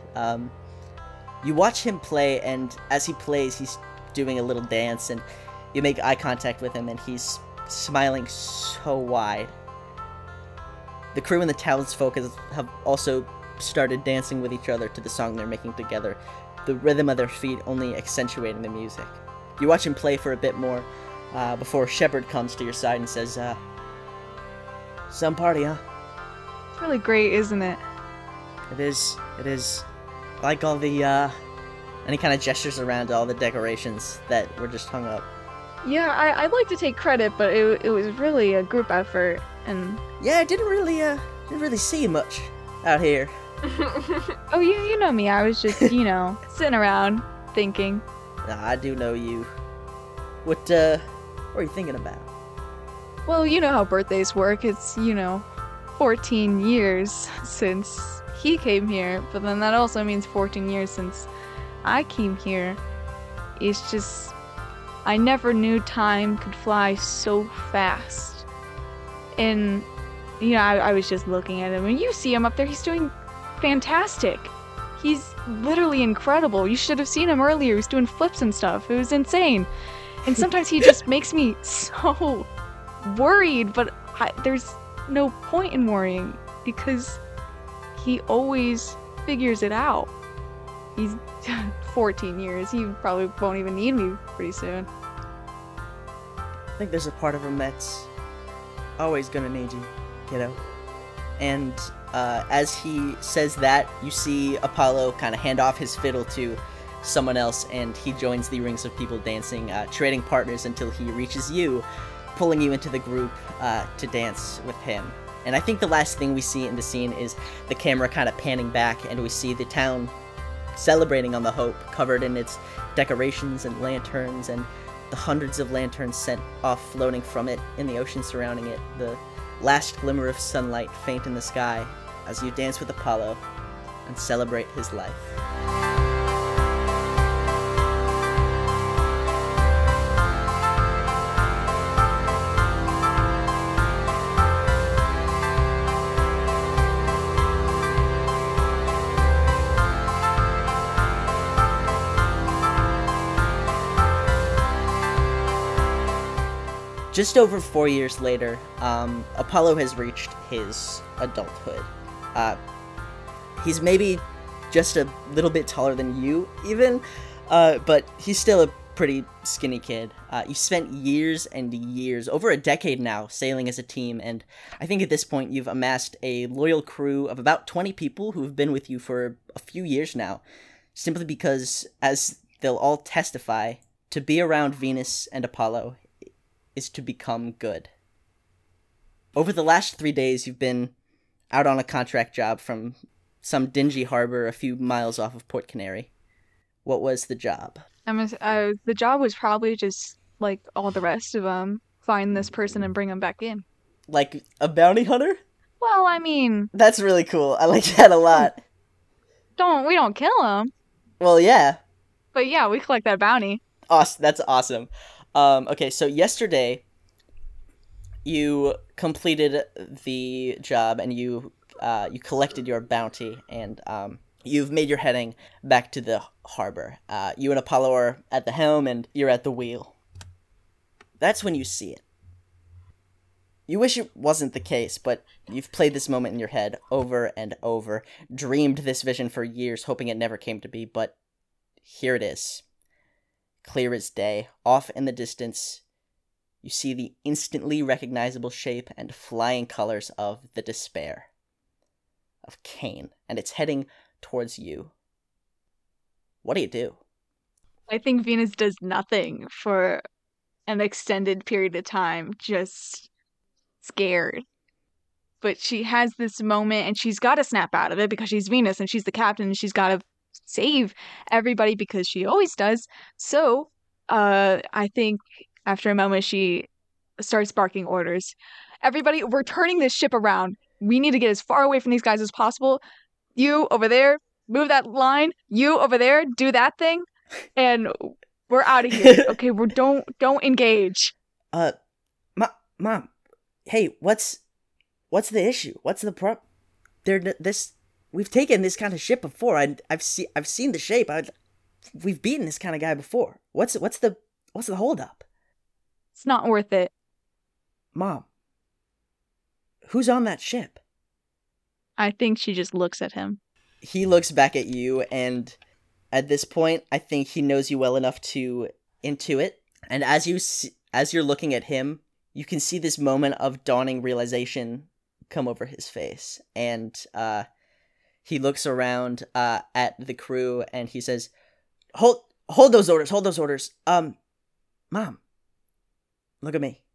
You watch him play, and as he plays, he's doing a little dance, and you make eye contact with him, and he's smiling so wide. The crew and the townsfolk have also started dancing with each other to the song they're making together, the rhythm of their feet only accentuating the music. You watch him play for a bit more before Shepard comes to your side and says, "Some party, huh?" It's really great, isn't it? It is. Like all the, and he kind of gestures around all the decorations that were just hung up. Yeah, I'd like to take credit, but it was really a group effort, and... Yeah, I didn't really see much out here. Oh, you know me. I was just, sitting around, thinking. Nah, I do know you. What are you thinking about? Well, you know how birthdays work. It's, 14 years since he came here, but then that also means 14 years since I came here. It's just, I never knew time could fly so fast. And, I was just looking at him, and you see him up there, he's doing fantastic. He's literally incredible. You should have seen him earlier. He was doing flips and stuff. It was insane. And sometimes he just makes me so worried, but there's no point in worrying because he always figures it out. He's 14 years. He probably won't even need me pretty soon. I think there's a part of him that's always gonna need you, kiddo. And as he says that, you see Apollo kind of hand off his fiddle to someone else, and he joins the rings of people dancing, trading partners until he reaches you, pulling you into the group to dance with him. And I think the last thing we see in the scene is the camera kind of panning back, and we see the town celebrating on the Hope, covered in its decorations and lanterns, and the hundreds of lanterns sent off floating from it in the ocean surrounding it, the last glimmer of sunlight faint in the sky as you dance with Apollo and celebrate his life. Just over 4 years later, Apollo has reached his adulthood. He's maybe just a little bit taller than you, even, but he's still a pretty skinny kid. You spent years and years, over a decade now, sailing as a team, and I think at this point you've amassed a loyal crew of about 20 people who have been with you for a few years now, simply because as they'll all testify to be around Venus and Apollo is to become good. Over the last 3 days, you've been out on a contract job from some dingy harbor a few miles off of Port Canary. What was the job? The job was probably just like all the rest of them, find this person and bring them back in. Like a bounty hunter? Well, I mean, That's really cool. I like that a lot. we don't kill them, Well, yeah. but yeah, we collect that bounty. Awesome. That's awesome. Okay, so yesterday you completed the job and you collected your bounty, and you've made your heading back to the harbor. You and Apollo are at the helm and you're at the wheel. That's when you see it. You wish it wasn't the case, but you've played this moment in your head over and over, dreamed this vision for years, hoping it never came to be, but here it is. Clear as day, off in the distance, you see the instantly recognizable shape and flying colors of the Despair, of Cain, and it's heading towards you. What do you do? I think Venus does nothing for an extended period of time, just scared. But she has this moment and she's got to snap out of it because she's Venus and she's the captain and she's got to save everybody because she always does. So, I think after a moment she starts barking orders. Everybody, we're turning this ship around. We need to get as far away from these guys as possible. You over there, move that line. You over there, do that thing. And we're out of here. Okay, don't engage. Mom, hey, what's the issue? What's the we've taken this kind of ship before. I've seen the shape. We've beaten this kind of guy before. What's the holdup? It's not worth it. Mom, who's on that ship? I think she just looks at him. He looks back at you, and at this point, I think he knows you well enough to intuit. And as you're looking at him, you can see this moment of dawning realization come over his face. And he looks around at the crew, and he says, Hold those orders. Mom, look at me.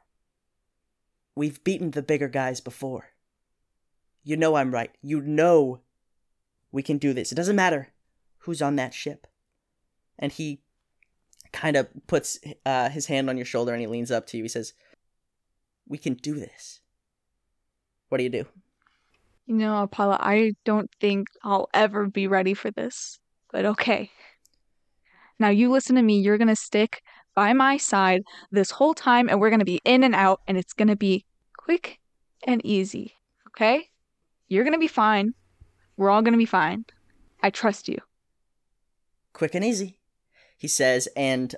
We've beaten the bigger guys before. You know I'm right. You know we can do this. It doesn't matter who's on that ship. And he kind of puts his hand on your shoulder and he leans up to you. He says, we can do this. What do you do? You know, Apollo, I don't think I'll ever be ready for this. But okay. Now you listen to me. You're going to stick by my side this whole time and we're going to be in and out and it's going to be quick and easy. Okay? You're going to be fine. We're all going to be fine. I trust you. Quick and easy, he says, and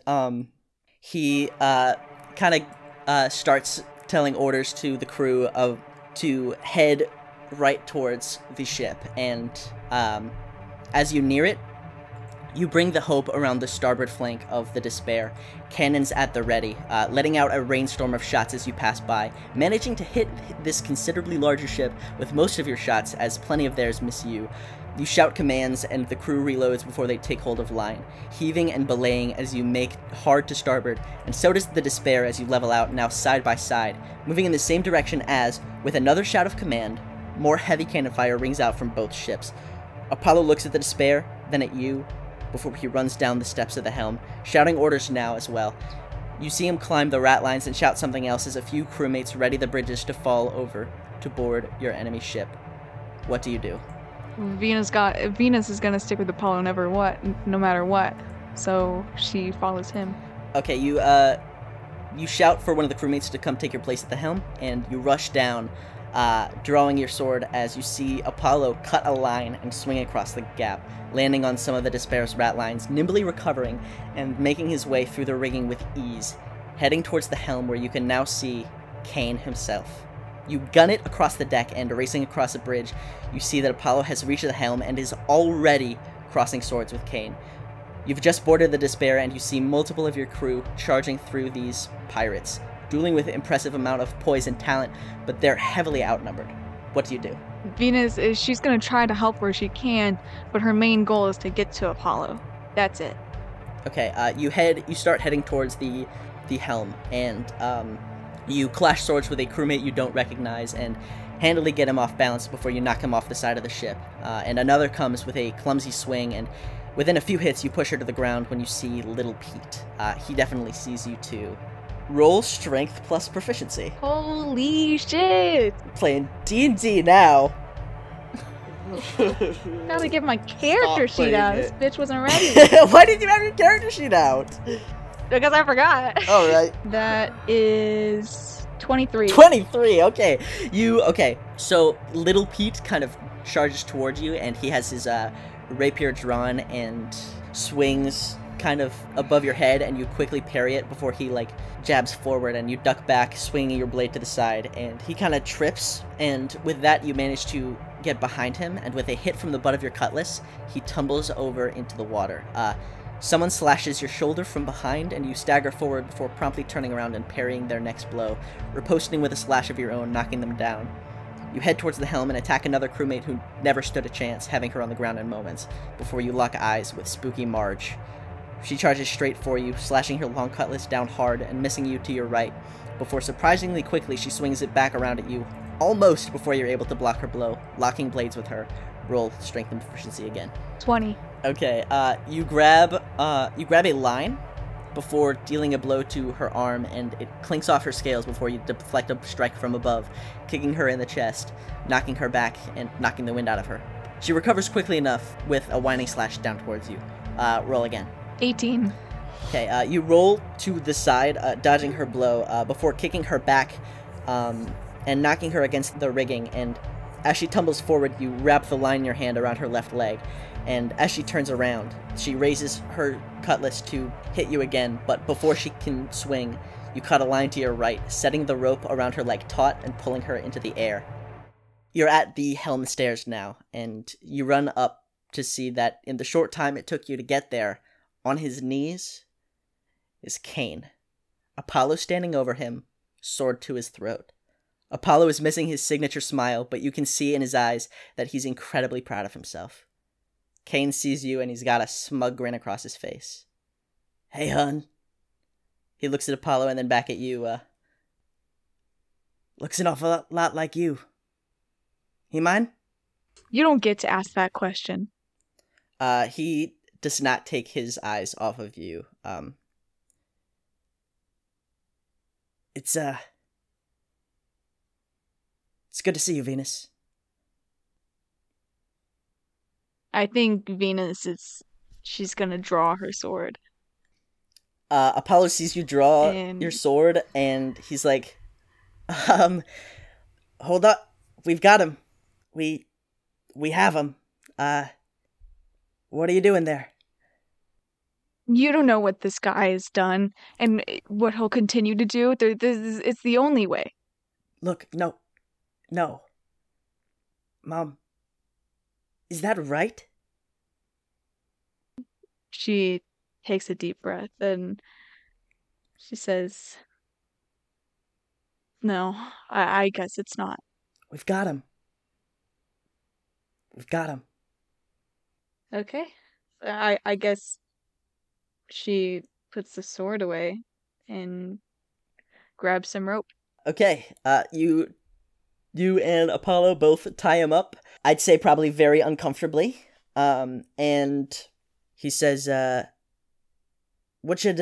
he kind of starts telling orders to the crew to head right towards the ship, and as you near it, you bring the Hope around the starboard flank of the Despair, cannons at the ready, letting out a rainstorm of shots as you pass by, managing to hit this considerably larger ship with most of your shots as plenty of theirs miss you. You shout commands and the crew reloads before they take hold of line, heaving and belaying as you make hard to starboard, and so does the Despair as you level out, now side by side, moving in the same direction as, with another shout of command, more heavy cannon fire rings out from both ships. Apollo looks at the Despair, then at you, before he runs down the steps of the helm, shouting orders now as well. You see him climb the ratlines and shout something else as a few crewmates ready the bridges to fall over to board your enemy ship. What do you do? Venus is gonna stick with Apollo no matter what. So she follows him. Okay, you shout for one of the crewmates to come take your place at the helm, and you rush down, drawing your sword as you see Apollo cut a line and swing across the gap, landing on some of the Despair's ratlines, nimbly recovering and making his way through the rigging with ease, heading towards the helm where you can now see Cain himself. You gun it across the deck, and racing across a bridge, you see that Apollo has reached the helm and is already crossing swords with Cain. You've just boarded the Despair, and you see multiple of your crew charging through these pirates, dueling with impressive amount of poise and talent, but they're heavily outnumbered. What do you do? Venus she's gonna try to help where she can, but her main goal is to get to Apollo. That's it. Okay, you start heading towards the helm, and you clash swords with a crewmate you don't recognize, and handily get him off balance before you knock him off the side of the ship. And another comes with a clumsy swing, and within a few hits, you push her to the ground when you see Little Pete. He definitely sees you too. Roll strength plus proficiency. Holy shit! Playing D&D now. Gotta get my character sheet out. This bitch wasn't ready. Why did you have your character sheet out? Because I forgot. All right. That is 23. 23, okay. Okay, so Little Pete kind of charges towards you, and he has his rapier drawn and swings kind of above your head, and you quickly parry it before he, like, jabs forward, and you duck back, swinging your blade to the side, and he kind of trips, and with that, you manage to get behind him, and with a hit from the butt of your cutlass, he tumbles over into the water. Someone slashes your shoulder from behind, and you stagger forward before promptly turning around and parrying their next blow, riposting with a slash of your own, knocking them down. You head towards the helm and attack another crewmate who never stood a chance, having her on the ground in moments, before you lock eyes with Spooky Marge. She charges straight for you, slashing her long cutlass down hard and missing you to your right, before surprisingly quickly she swings it back around at you, almost before you're able to block her blow, locking blades with her. Roll strength and proficiency again. 20. Okay, you grab a line before dealing a blow to her arm, and it clinks off her scales before you deflect a strike from above, kicking her in the chest, knocking her back and knocking the wind out of her. She recovers quickly enough with a whining slash down towards you. Roll again. 18. Okay, you roll to the side, dodging her blow, before kicking her back and knocking her against the rigging, and as she tumbles forward, you wrap the line in your hand around her left leg, and as she turns around, she raises her cutlass to hit you again, but before she can swing, you cut a line to your right, setting the rope around her leg taut and pulling her into the air. You're at the helm stairs now, and you run up to see that in the short time it took you to get there, on his knees is Kane. Apollo standing over him, sword to his throat. Apollo is missing his signature smile, but you can see in his eyes that he's incredibly proud of himself. Kane sees you, and he's got a smug grin across his face. Hey, hun. He looks at Apollo and then back at you. Looks an awful lot like you. He mine? You don't get to ask that question. He does not take his eyes off of you. It's good to see you, Venus. I think Venus she's gonna draw her sword. Apollo sees you draw And- your sword, and he's like, hold up, we've got him. We have him. What are you doing there? You don't know what this guy has done and what he'll continue to do. It's the only way. Look, no. Mom, is that right? She takes a deep breath and she says, no, I guess it's not. We've got him. Okay. I guess she puts the sword away and grabs some rope. Okay, you and Apollo both tie him up. I'd say probably very uncomfortably. And he says, what should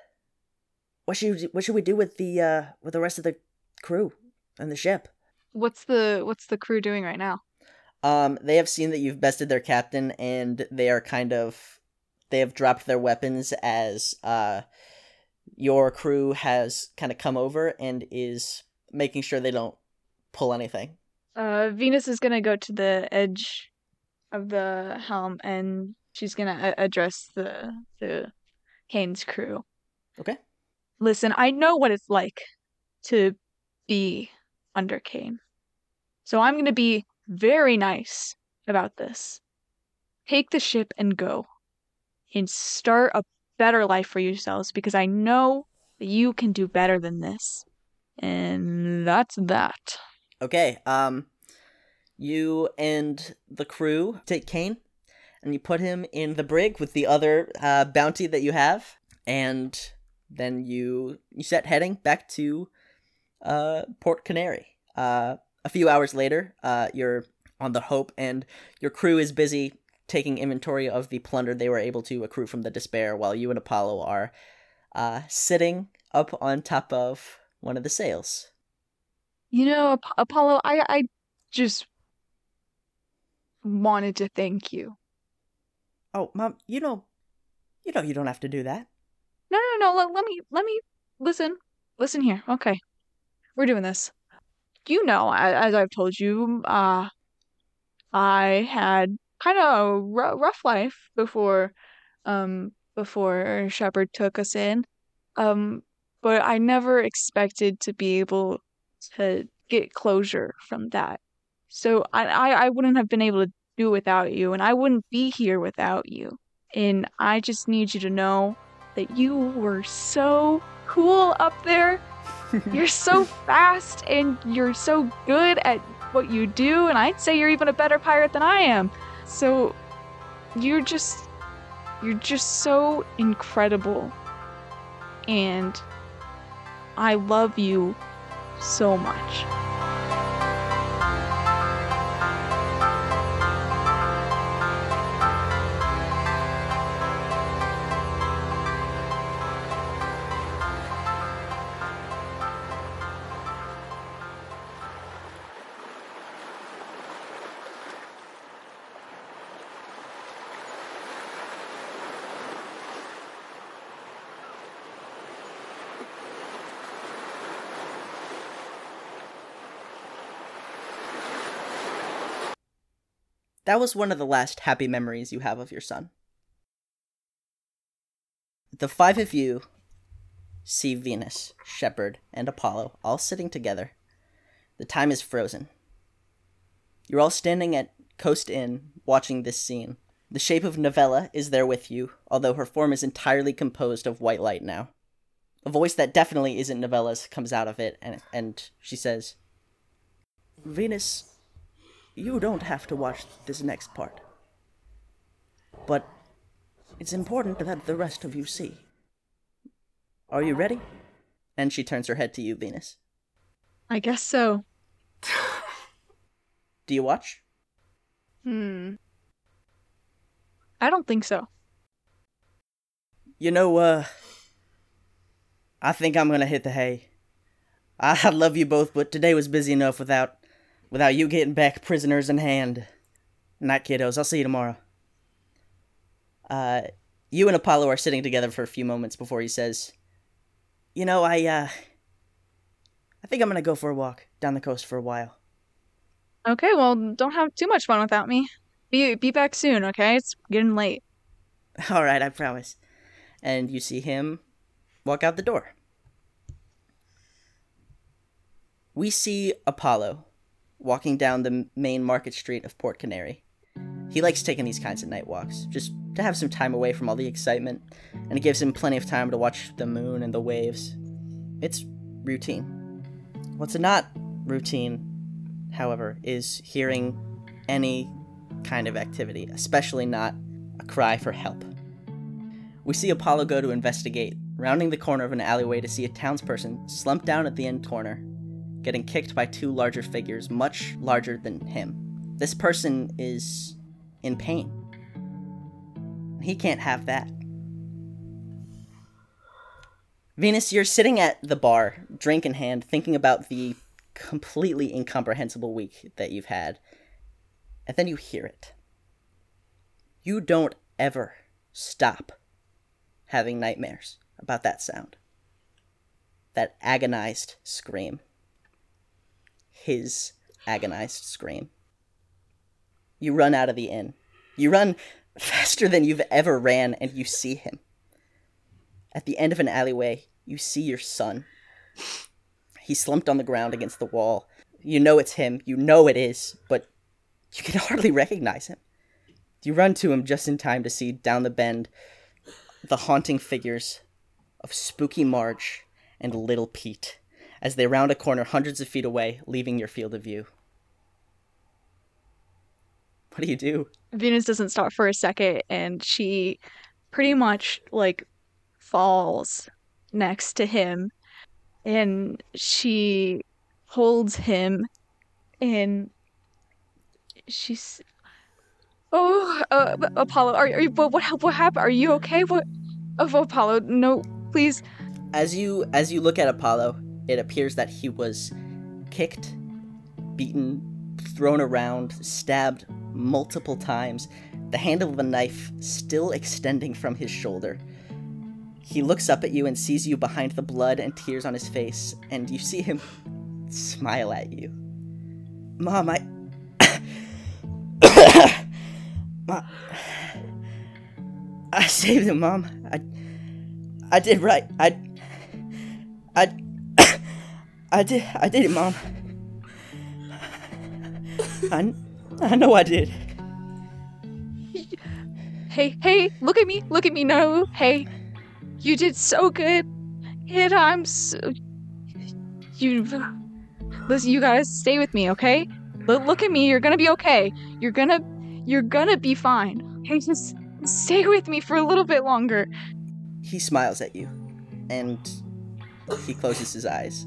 we do with the rest of the crew and the ship? What's the crew doing right now? They have seen that you've bested their captain, and they have dropped their weapons as your crew has kind of come over and is making sure they don't pull anything. Venus is gonna go to the edge of the helm and she's gonna address the Kane's crew. Okay. Listen, I know what it's like to be under Kane. So I'm gonna be very nice about this. Take the ship and go. And start a better life for yourselves because I know that you can do better than this. And that's that. Okay, you and the crew take Kane, and you put him in the brig with the other bounty that you have, and then you set heading back to Port Canary. A few hours later, you're on the Hope, and your crew is busy taking inventory of the plunder they were able to accrue from the Despair, while you and Apollo are sitting up on top of one of the sails. Apollo, I just wanted to thank you. Oh, Mom, you know you don't have to do that. No. Let me listen. Listen here. Okay, we're doing this. As I've told you, I had kind of a rough life before Shepard took us in. But I never expected to be able to get closure from that. So I wouldn't have been able to do without you, and I wouldn't be here without you. And I just need you to know that you were so cool up there. You're so fast, and you're so good at what you do, and I'd say you're even a better pirate than I am. So you're just so incredible, and I love you so much. That was one of the last happy memories you have of your son. The five of you see Venus, Shepard, and Apollo all sitting together. The time is frozen. You're all standing at Coast Inn, watching this scene. The shape of Novella is there with you, although her form is entirely composed of white light now. A voice that definitely isn't Novella's comes out of it, and she says, Venus, you don't have to watch this next part. But it's important that the rest of you see. Are you ready? And she turns her head to you, Venus. I guess so. Do you watch? I don't think so. I think I'm gonna hit the hay. I love you both, but today was busy enough without you getting back prisoners in hand. Night, kiddos. I'll see you tomorrow. You and Apollo are sitting together for a few moments before he says, I think I'm gonna go for a walk down the coast for a while. Okay, well, don't have too much fun without me. Be back soon, okay? It's getting late. All right, I promise. And you see him walk out the door. We see Apollo walking down the main market street of Port Canary. He likes taking these kinds of night walks, just to have some time away from all the excitement, and it gives him plenty of time to watch the moon and the waves. It's routine. What's not routine, however, is hearing any kind of activity, especially not a cry for help. We see Apollo go to investigate, rounding the corner of an alleyway to see a townsperson slumped down at the end corner, getting kicked by two larger figures, much larger than him. This person is in pain. He can't have that. Venus, you're sitting at the bar, drink in hand, thinking about the completely incomprehensible week that you've had. And then you hear it. You don't ever stop having nightmares about that sound. That agonized scream. His agonized scream. You run out of the inn. You run faster than you've ever ran, and you see him. At the end of an alleyway, you see your son. He's slumped on the ground against the wall. You know it's him. You know it is, but you can hardly recognize him. You run to him just in time to see down the bend the haunting figures of Spooky Marge and Little Pete as they round a corner hundreds of feet away, leaving your field of view. What do you do? Venus doesn't stop for a second, and she pretty much like falls next to him, and she holds him, and she's, oh, Apollo, are you, what happened? Are you okay? What? Oh, Apollo, no, please. As you look at Apollo, it appears that he was kicked, beaten, thrown around, stabbed multiple times, the handle of a knife still extending from his shoulder. He looks up at you and sees you behind the blood and tears on his face, and you see him smile at you. Mom, I saved him, Mom. I did right. I did it, Mom. I know I did. Hey, look at me, no, hey, you did so good, and I'm so, listen, you gotta stay with me, okay? Look at me, you're gonna be okay, you're gonna be fine, okay, just stay with me for a little bit longer. He smiles at you, and he closes his eyes.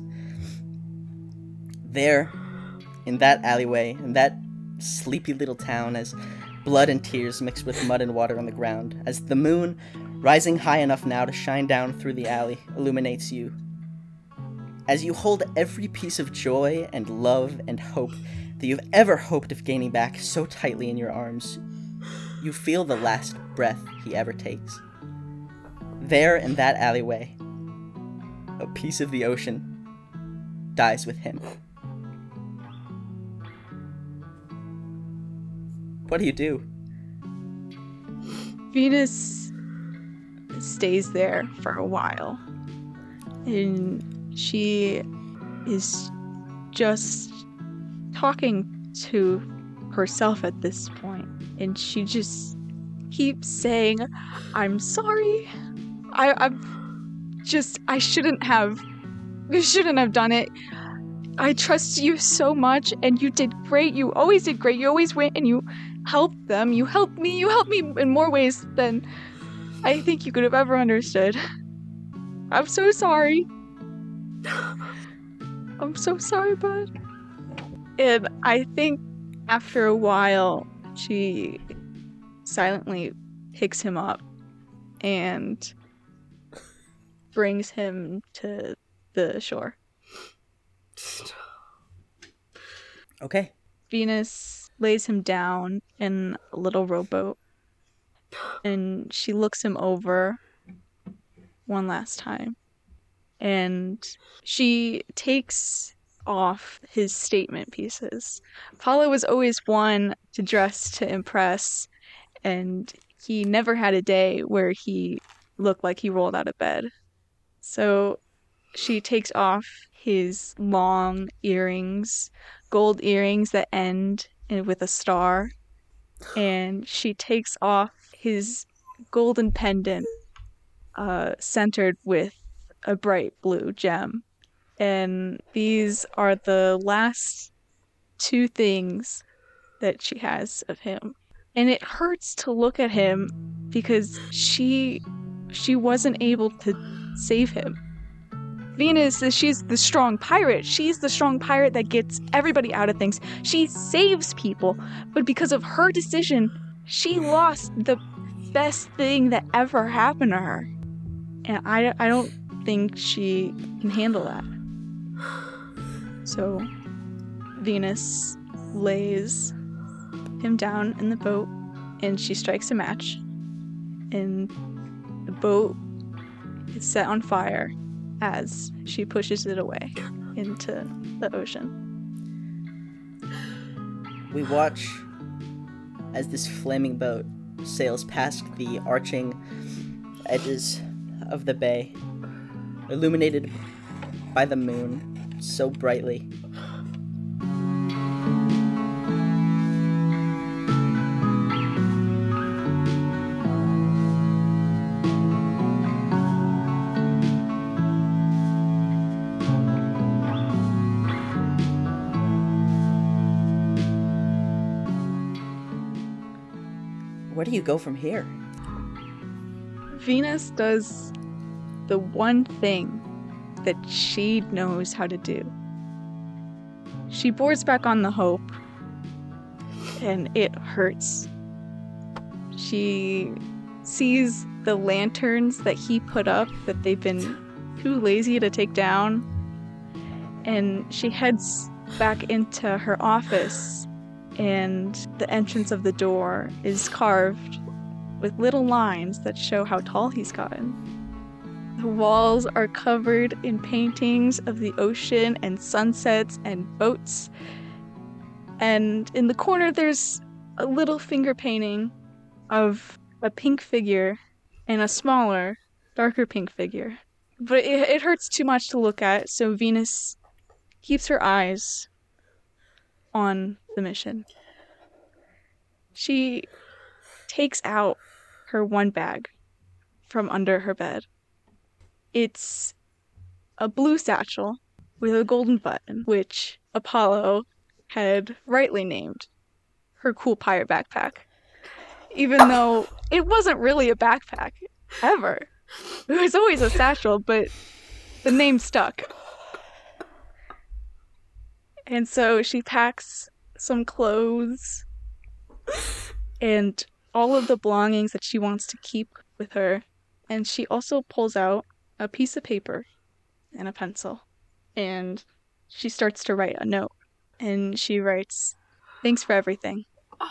There, in that alleyway, in that sleepy little town, as blood and tears mixed with mud and water on the ground, as the moon, rising high enough now to shine down through the alley, illuminates you. As you hold every piece of joy and love and hope that you've ever hoped of gaining back so tightly in your arms, you feel the last breath he ever takes. There in that alleyway, a piece of the ocean dies with him. What do you do? Venus stays there for a while, and she is just talking to herself at this point, and she just keeps saying, I'm sorry, I shouldn't have done it. I trust you so much, and you did great. You always did great. You always went and you helped them. You helped me. You helped me in more ways than I think you could have ever understood. I'm so sorry. I'm so sorry, bud. And I think after a while, she silently picks him up and brings him to the shore. Okay. Venus lays him down in a little rowboat, and she looks him over one last time, and she takes off his statement pieces. Apollo was always one to dress to impress, and he never had a day where he looked like he rolled out of bed. So she takes off his long earrings, gold earrings that end with a star, and she takes off his golden pendant centered with a bright blue gem. And these are the last two things that she has of him. And it hurts to look at him because she wasn't able to save him. Venus, she's the strong pirate. She's the strong pirate that gets everybody out of things. She saves people, but because of her decision, she lost the best thing that ever happened to her. And I don't think she can handle that. So Venus lays him down in the boat, and she strikes a match, and the boat is set on fire as she pushes it away into the ocean. We watch as this flaming boat sails past the arching edges of the bay, illuminated by the moon so brightly. Where do you go from here? Venus does the one thing that she knows how to do. She boards back on the Hope, and it hurts. She sees the lanterns that he put up that they've been too lazy to take down, and she heads back into her office, and the entrance of the door is carved with little lines that show how tall he's gotten. The walls are covered in paintings of the ocean and sunsets and boats. And in the corner, there's a little finger painting of a pink figure and a smaller, darker pink figure. But it hurts too much to look at, so Venus keeps her eyes on the mission. She takes out her one bag from under her bed. It's a blue satchel with a golden button, which Apollo had rightly named her cool pirate backpack, even though it wasn't really a backpack, ever. It was always a satchel, but the name stuck. And so she packs some clothes and all of the belongings that she wants to keep with her, and she also pulls out a piece of paper and a pencil, and she starts to write a note, and she writes, "Thanks for everything,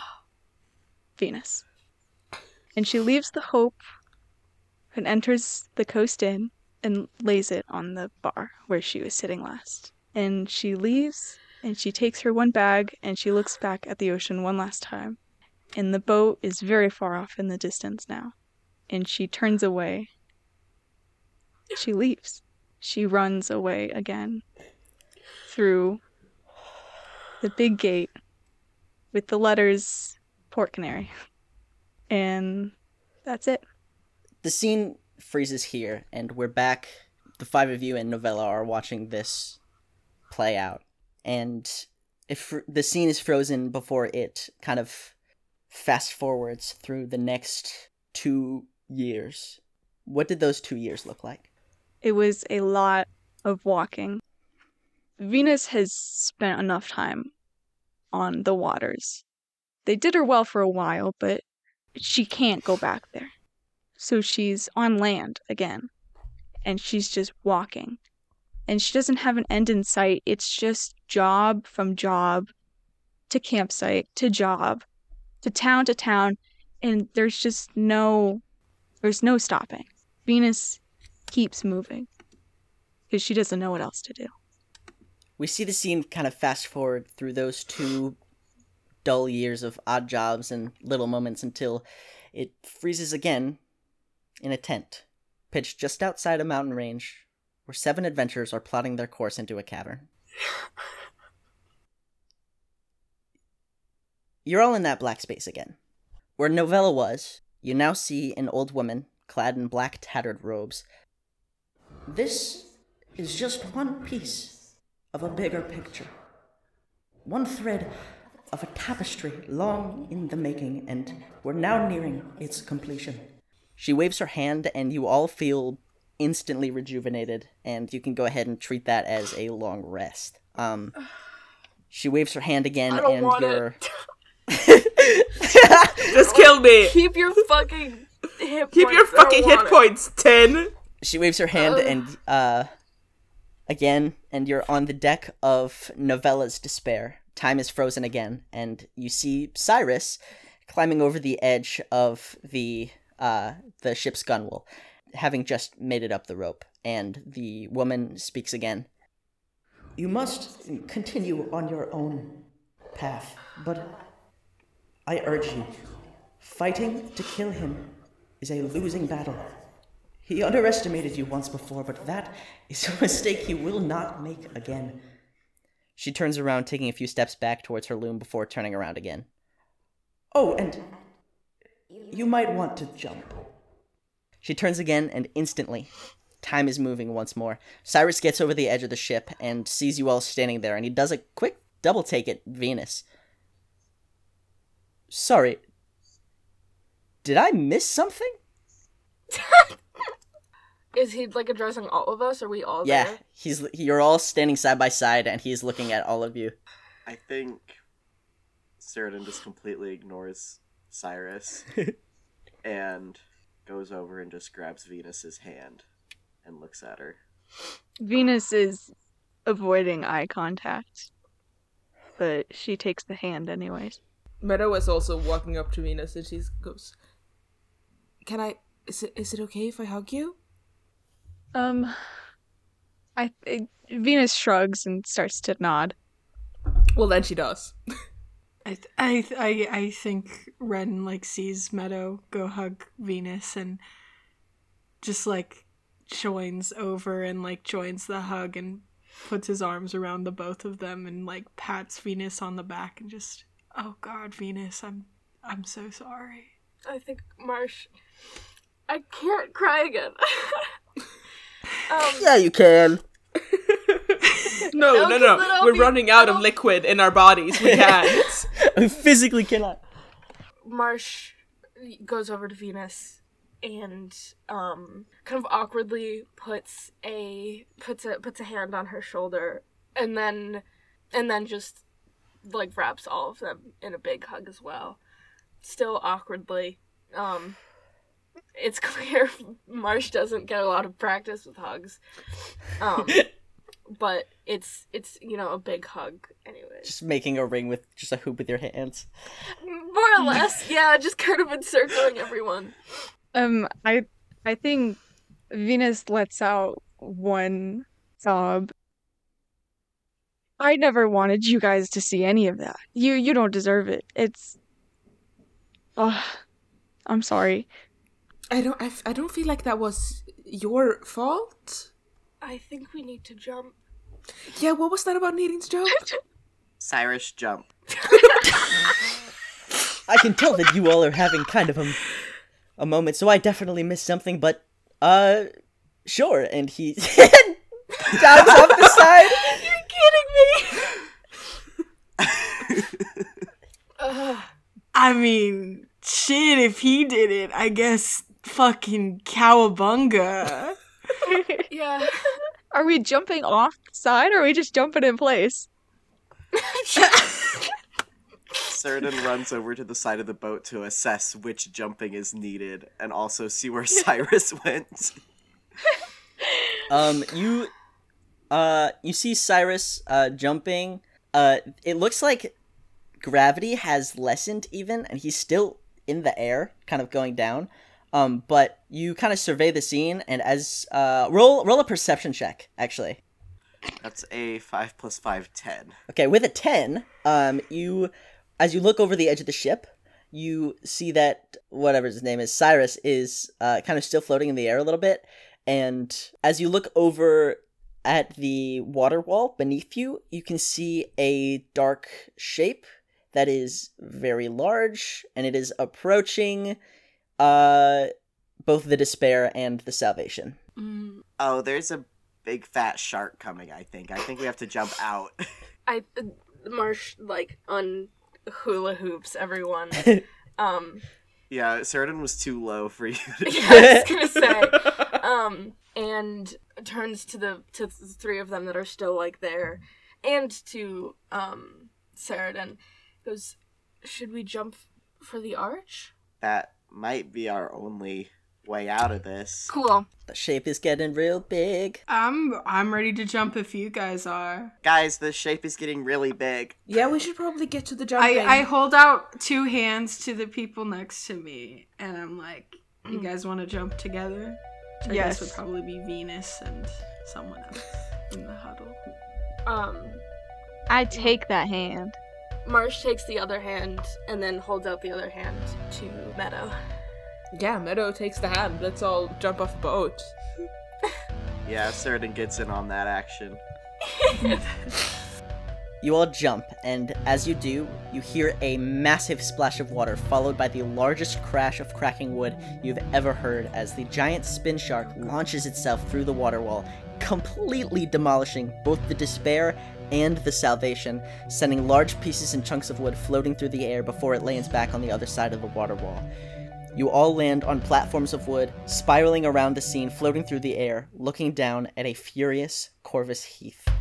Venus." And she leaves the Hope and enters the Coast Inn and lays it on the bar where she was sitting last. And she leaves, and she takes her one bag, and she looks back at the ocean one last time. And the boat is very far off in the distance now. And she turns away. She leaves. She runs away again through the big gate with the letters Port Canary. And that's it. The scene freezes here, and we're back. The five of you and Novella are watching this play out. And if the scene is frozen before it kind of fast forwards through the next 2 years. What did those 2 years look like? It was a lot of walking. Venus has spent enough time on the waters. They did her well for a while, but she can't go back there. So she's on land again, and she's just walking. And she doesn't have an end in sight. It's just job from job to campsite to job to town, and there's no stopping. Venus keeps moving because she doesn't know what else to do. We see the scene kind of fast forward through those 2 dull years of odd jobs and little moments until it freezes again in a tent, pitched just outside a mountain range, where 7 adventurers are plotting their course into a cavern. You're all in that black space again. Where Novella was, you now see an old woman clad in black tattered robes. This is just one piece of a bigger picture. One thread of a tapestry long in the making, and we're now nearing its completion. She waves her hand, and you all feel instantly rejuvenated, and you can go ahead and treat that as a long rest. She waves her hand again, and you're... Just kill me. Keep your fucking hit points. Keep your fucking hit points, 10. She waves her hand and, again, and you're on the deck of Novella's Despair. Time is frozen again, and you see Cyrus climbing over the edge of the ship's gunwale, having just made it up the rope. And the woman speaks again. You must continue on your own path, but I urge you, fighting to kill him is a losing battle. He underestimated you once before, but that is a mistake he will not make again. She turns around, taking a few steps back towards her loom before turning around again. Oh, and you might want to jump. She turns again, and instantly, time is moving once more. Cyrus gets over the edge of the ship and sees you all standing there, and he does a quick double take at Venus. Sorry, Did I miss something? Is he like addressing all of us? Are we all Yeah, there? you're all standing side by side, and he's looking at all of you. I think Ceridan just completely ignores Cyrus and goes over and just grabs Venus's hand and looks at her. Venus is avoiding eye contact, but she takes the hand anyways. Meadow is also walking up to Venus and she goes, is it okay if I hug you? Venus shrugs and starts to nod. Well, then she does. I think Ren like sees Meadow go hug Venus and just like joins over and like joins the hug and puts his arms around the both of them and like pats Venus on the back and just, oh God, Venus, I'm so sorry. I think Marsh. I can't cry again. Yeah, you can. No. We're running out of liquid in our bodies. We can't. I physically cannot. Marsh goes over to Venus and kind of awkwardly puts a hand on her shoulder and then just like wraps all of them in a big hug as well. Still awkwardly. It's clear Marsh doesn't get a lot of practice with hugs. But it's a big hug anyways. Just making a ring with just a hoop with your hands. More or less, yeah, just kind of encircling everyone. I think Venus lets out one sob. I never wanted you guys to see any of that. You don't deserve it. It's I'm sorry. I don't feel like that was your fault. I think we need to jump. Yeah, what was that about needing to jump? Cyrus, jump. I can tell that you all are having kind of a moment, so I definitely missed something, but, sure, and he dives off the side. You're kidding me! I mean, shit, if he did it, I guess fucking cowabunga. Yeah. Are we jumping off the side or are we just jumping in place? Ceridan runs over to the side of the boat to assess which jumping is needed and also see where Cyrus went. You see Cyrus jumping. It looks like gravity has lessened even, and he's still in the air, kind of going down. But you kind of survey the scene, and as roll a perception check, actually. That's a 5 + 5, 10. Okay, with a 10, as you look over the edge of the ship, you see that whatever his name is, Cyrus, is kind of still floating in the air a little bit. And as you look over at the water wall beneath you, you can see a dark shape that is very large, and it is approaching both the Despair and the Salvation. Oh, there's a big fat shark coming, I think. I think we have to jump out. Marsh, like, hula hoops everyone. Yeah, Ceridan was too low for you to Yeah, I was gonna say. And turns to the three of them that are still, like, there, and to, Ceridan, goes, should we jump for the arch? That might be our only way out of this. Cool. The shape is getting real big. I'm ready to jump if you guys are. Guys, the shape is getting really big. Yeah, we should probably get to the jumping. I hold out 2 hands to the people next to me, and I'm like, you guys want to jump together? Which I guess would probably be Venus and someone else in the huddle. I take that hand. Marsh takes the other hand and then holds out the other hand to Meadow. Yeah, Meadow takes the hand. Let's all jump off the boat. Yeah, Ceridan gets in on that action. You all jump, and as you do, you hear a massive splash of water, followed by the largest crash of cracking wood you've ever heard as the giant spin shark launches itself through the water wall, completely demolishing both the Despair and the Salvation, sending large pieces and chunks of wood floating through the air before it lands back on the other side of the water wall. You all land on platforms of wood, spiraling around the scene, floating through the air, looking down at a furious Corvus Heath.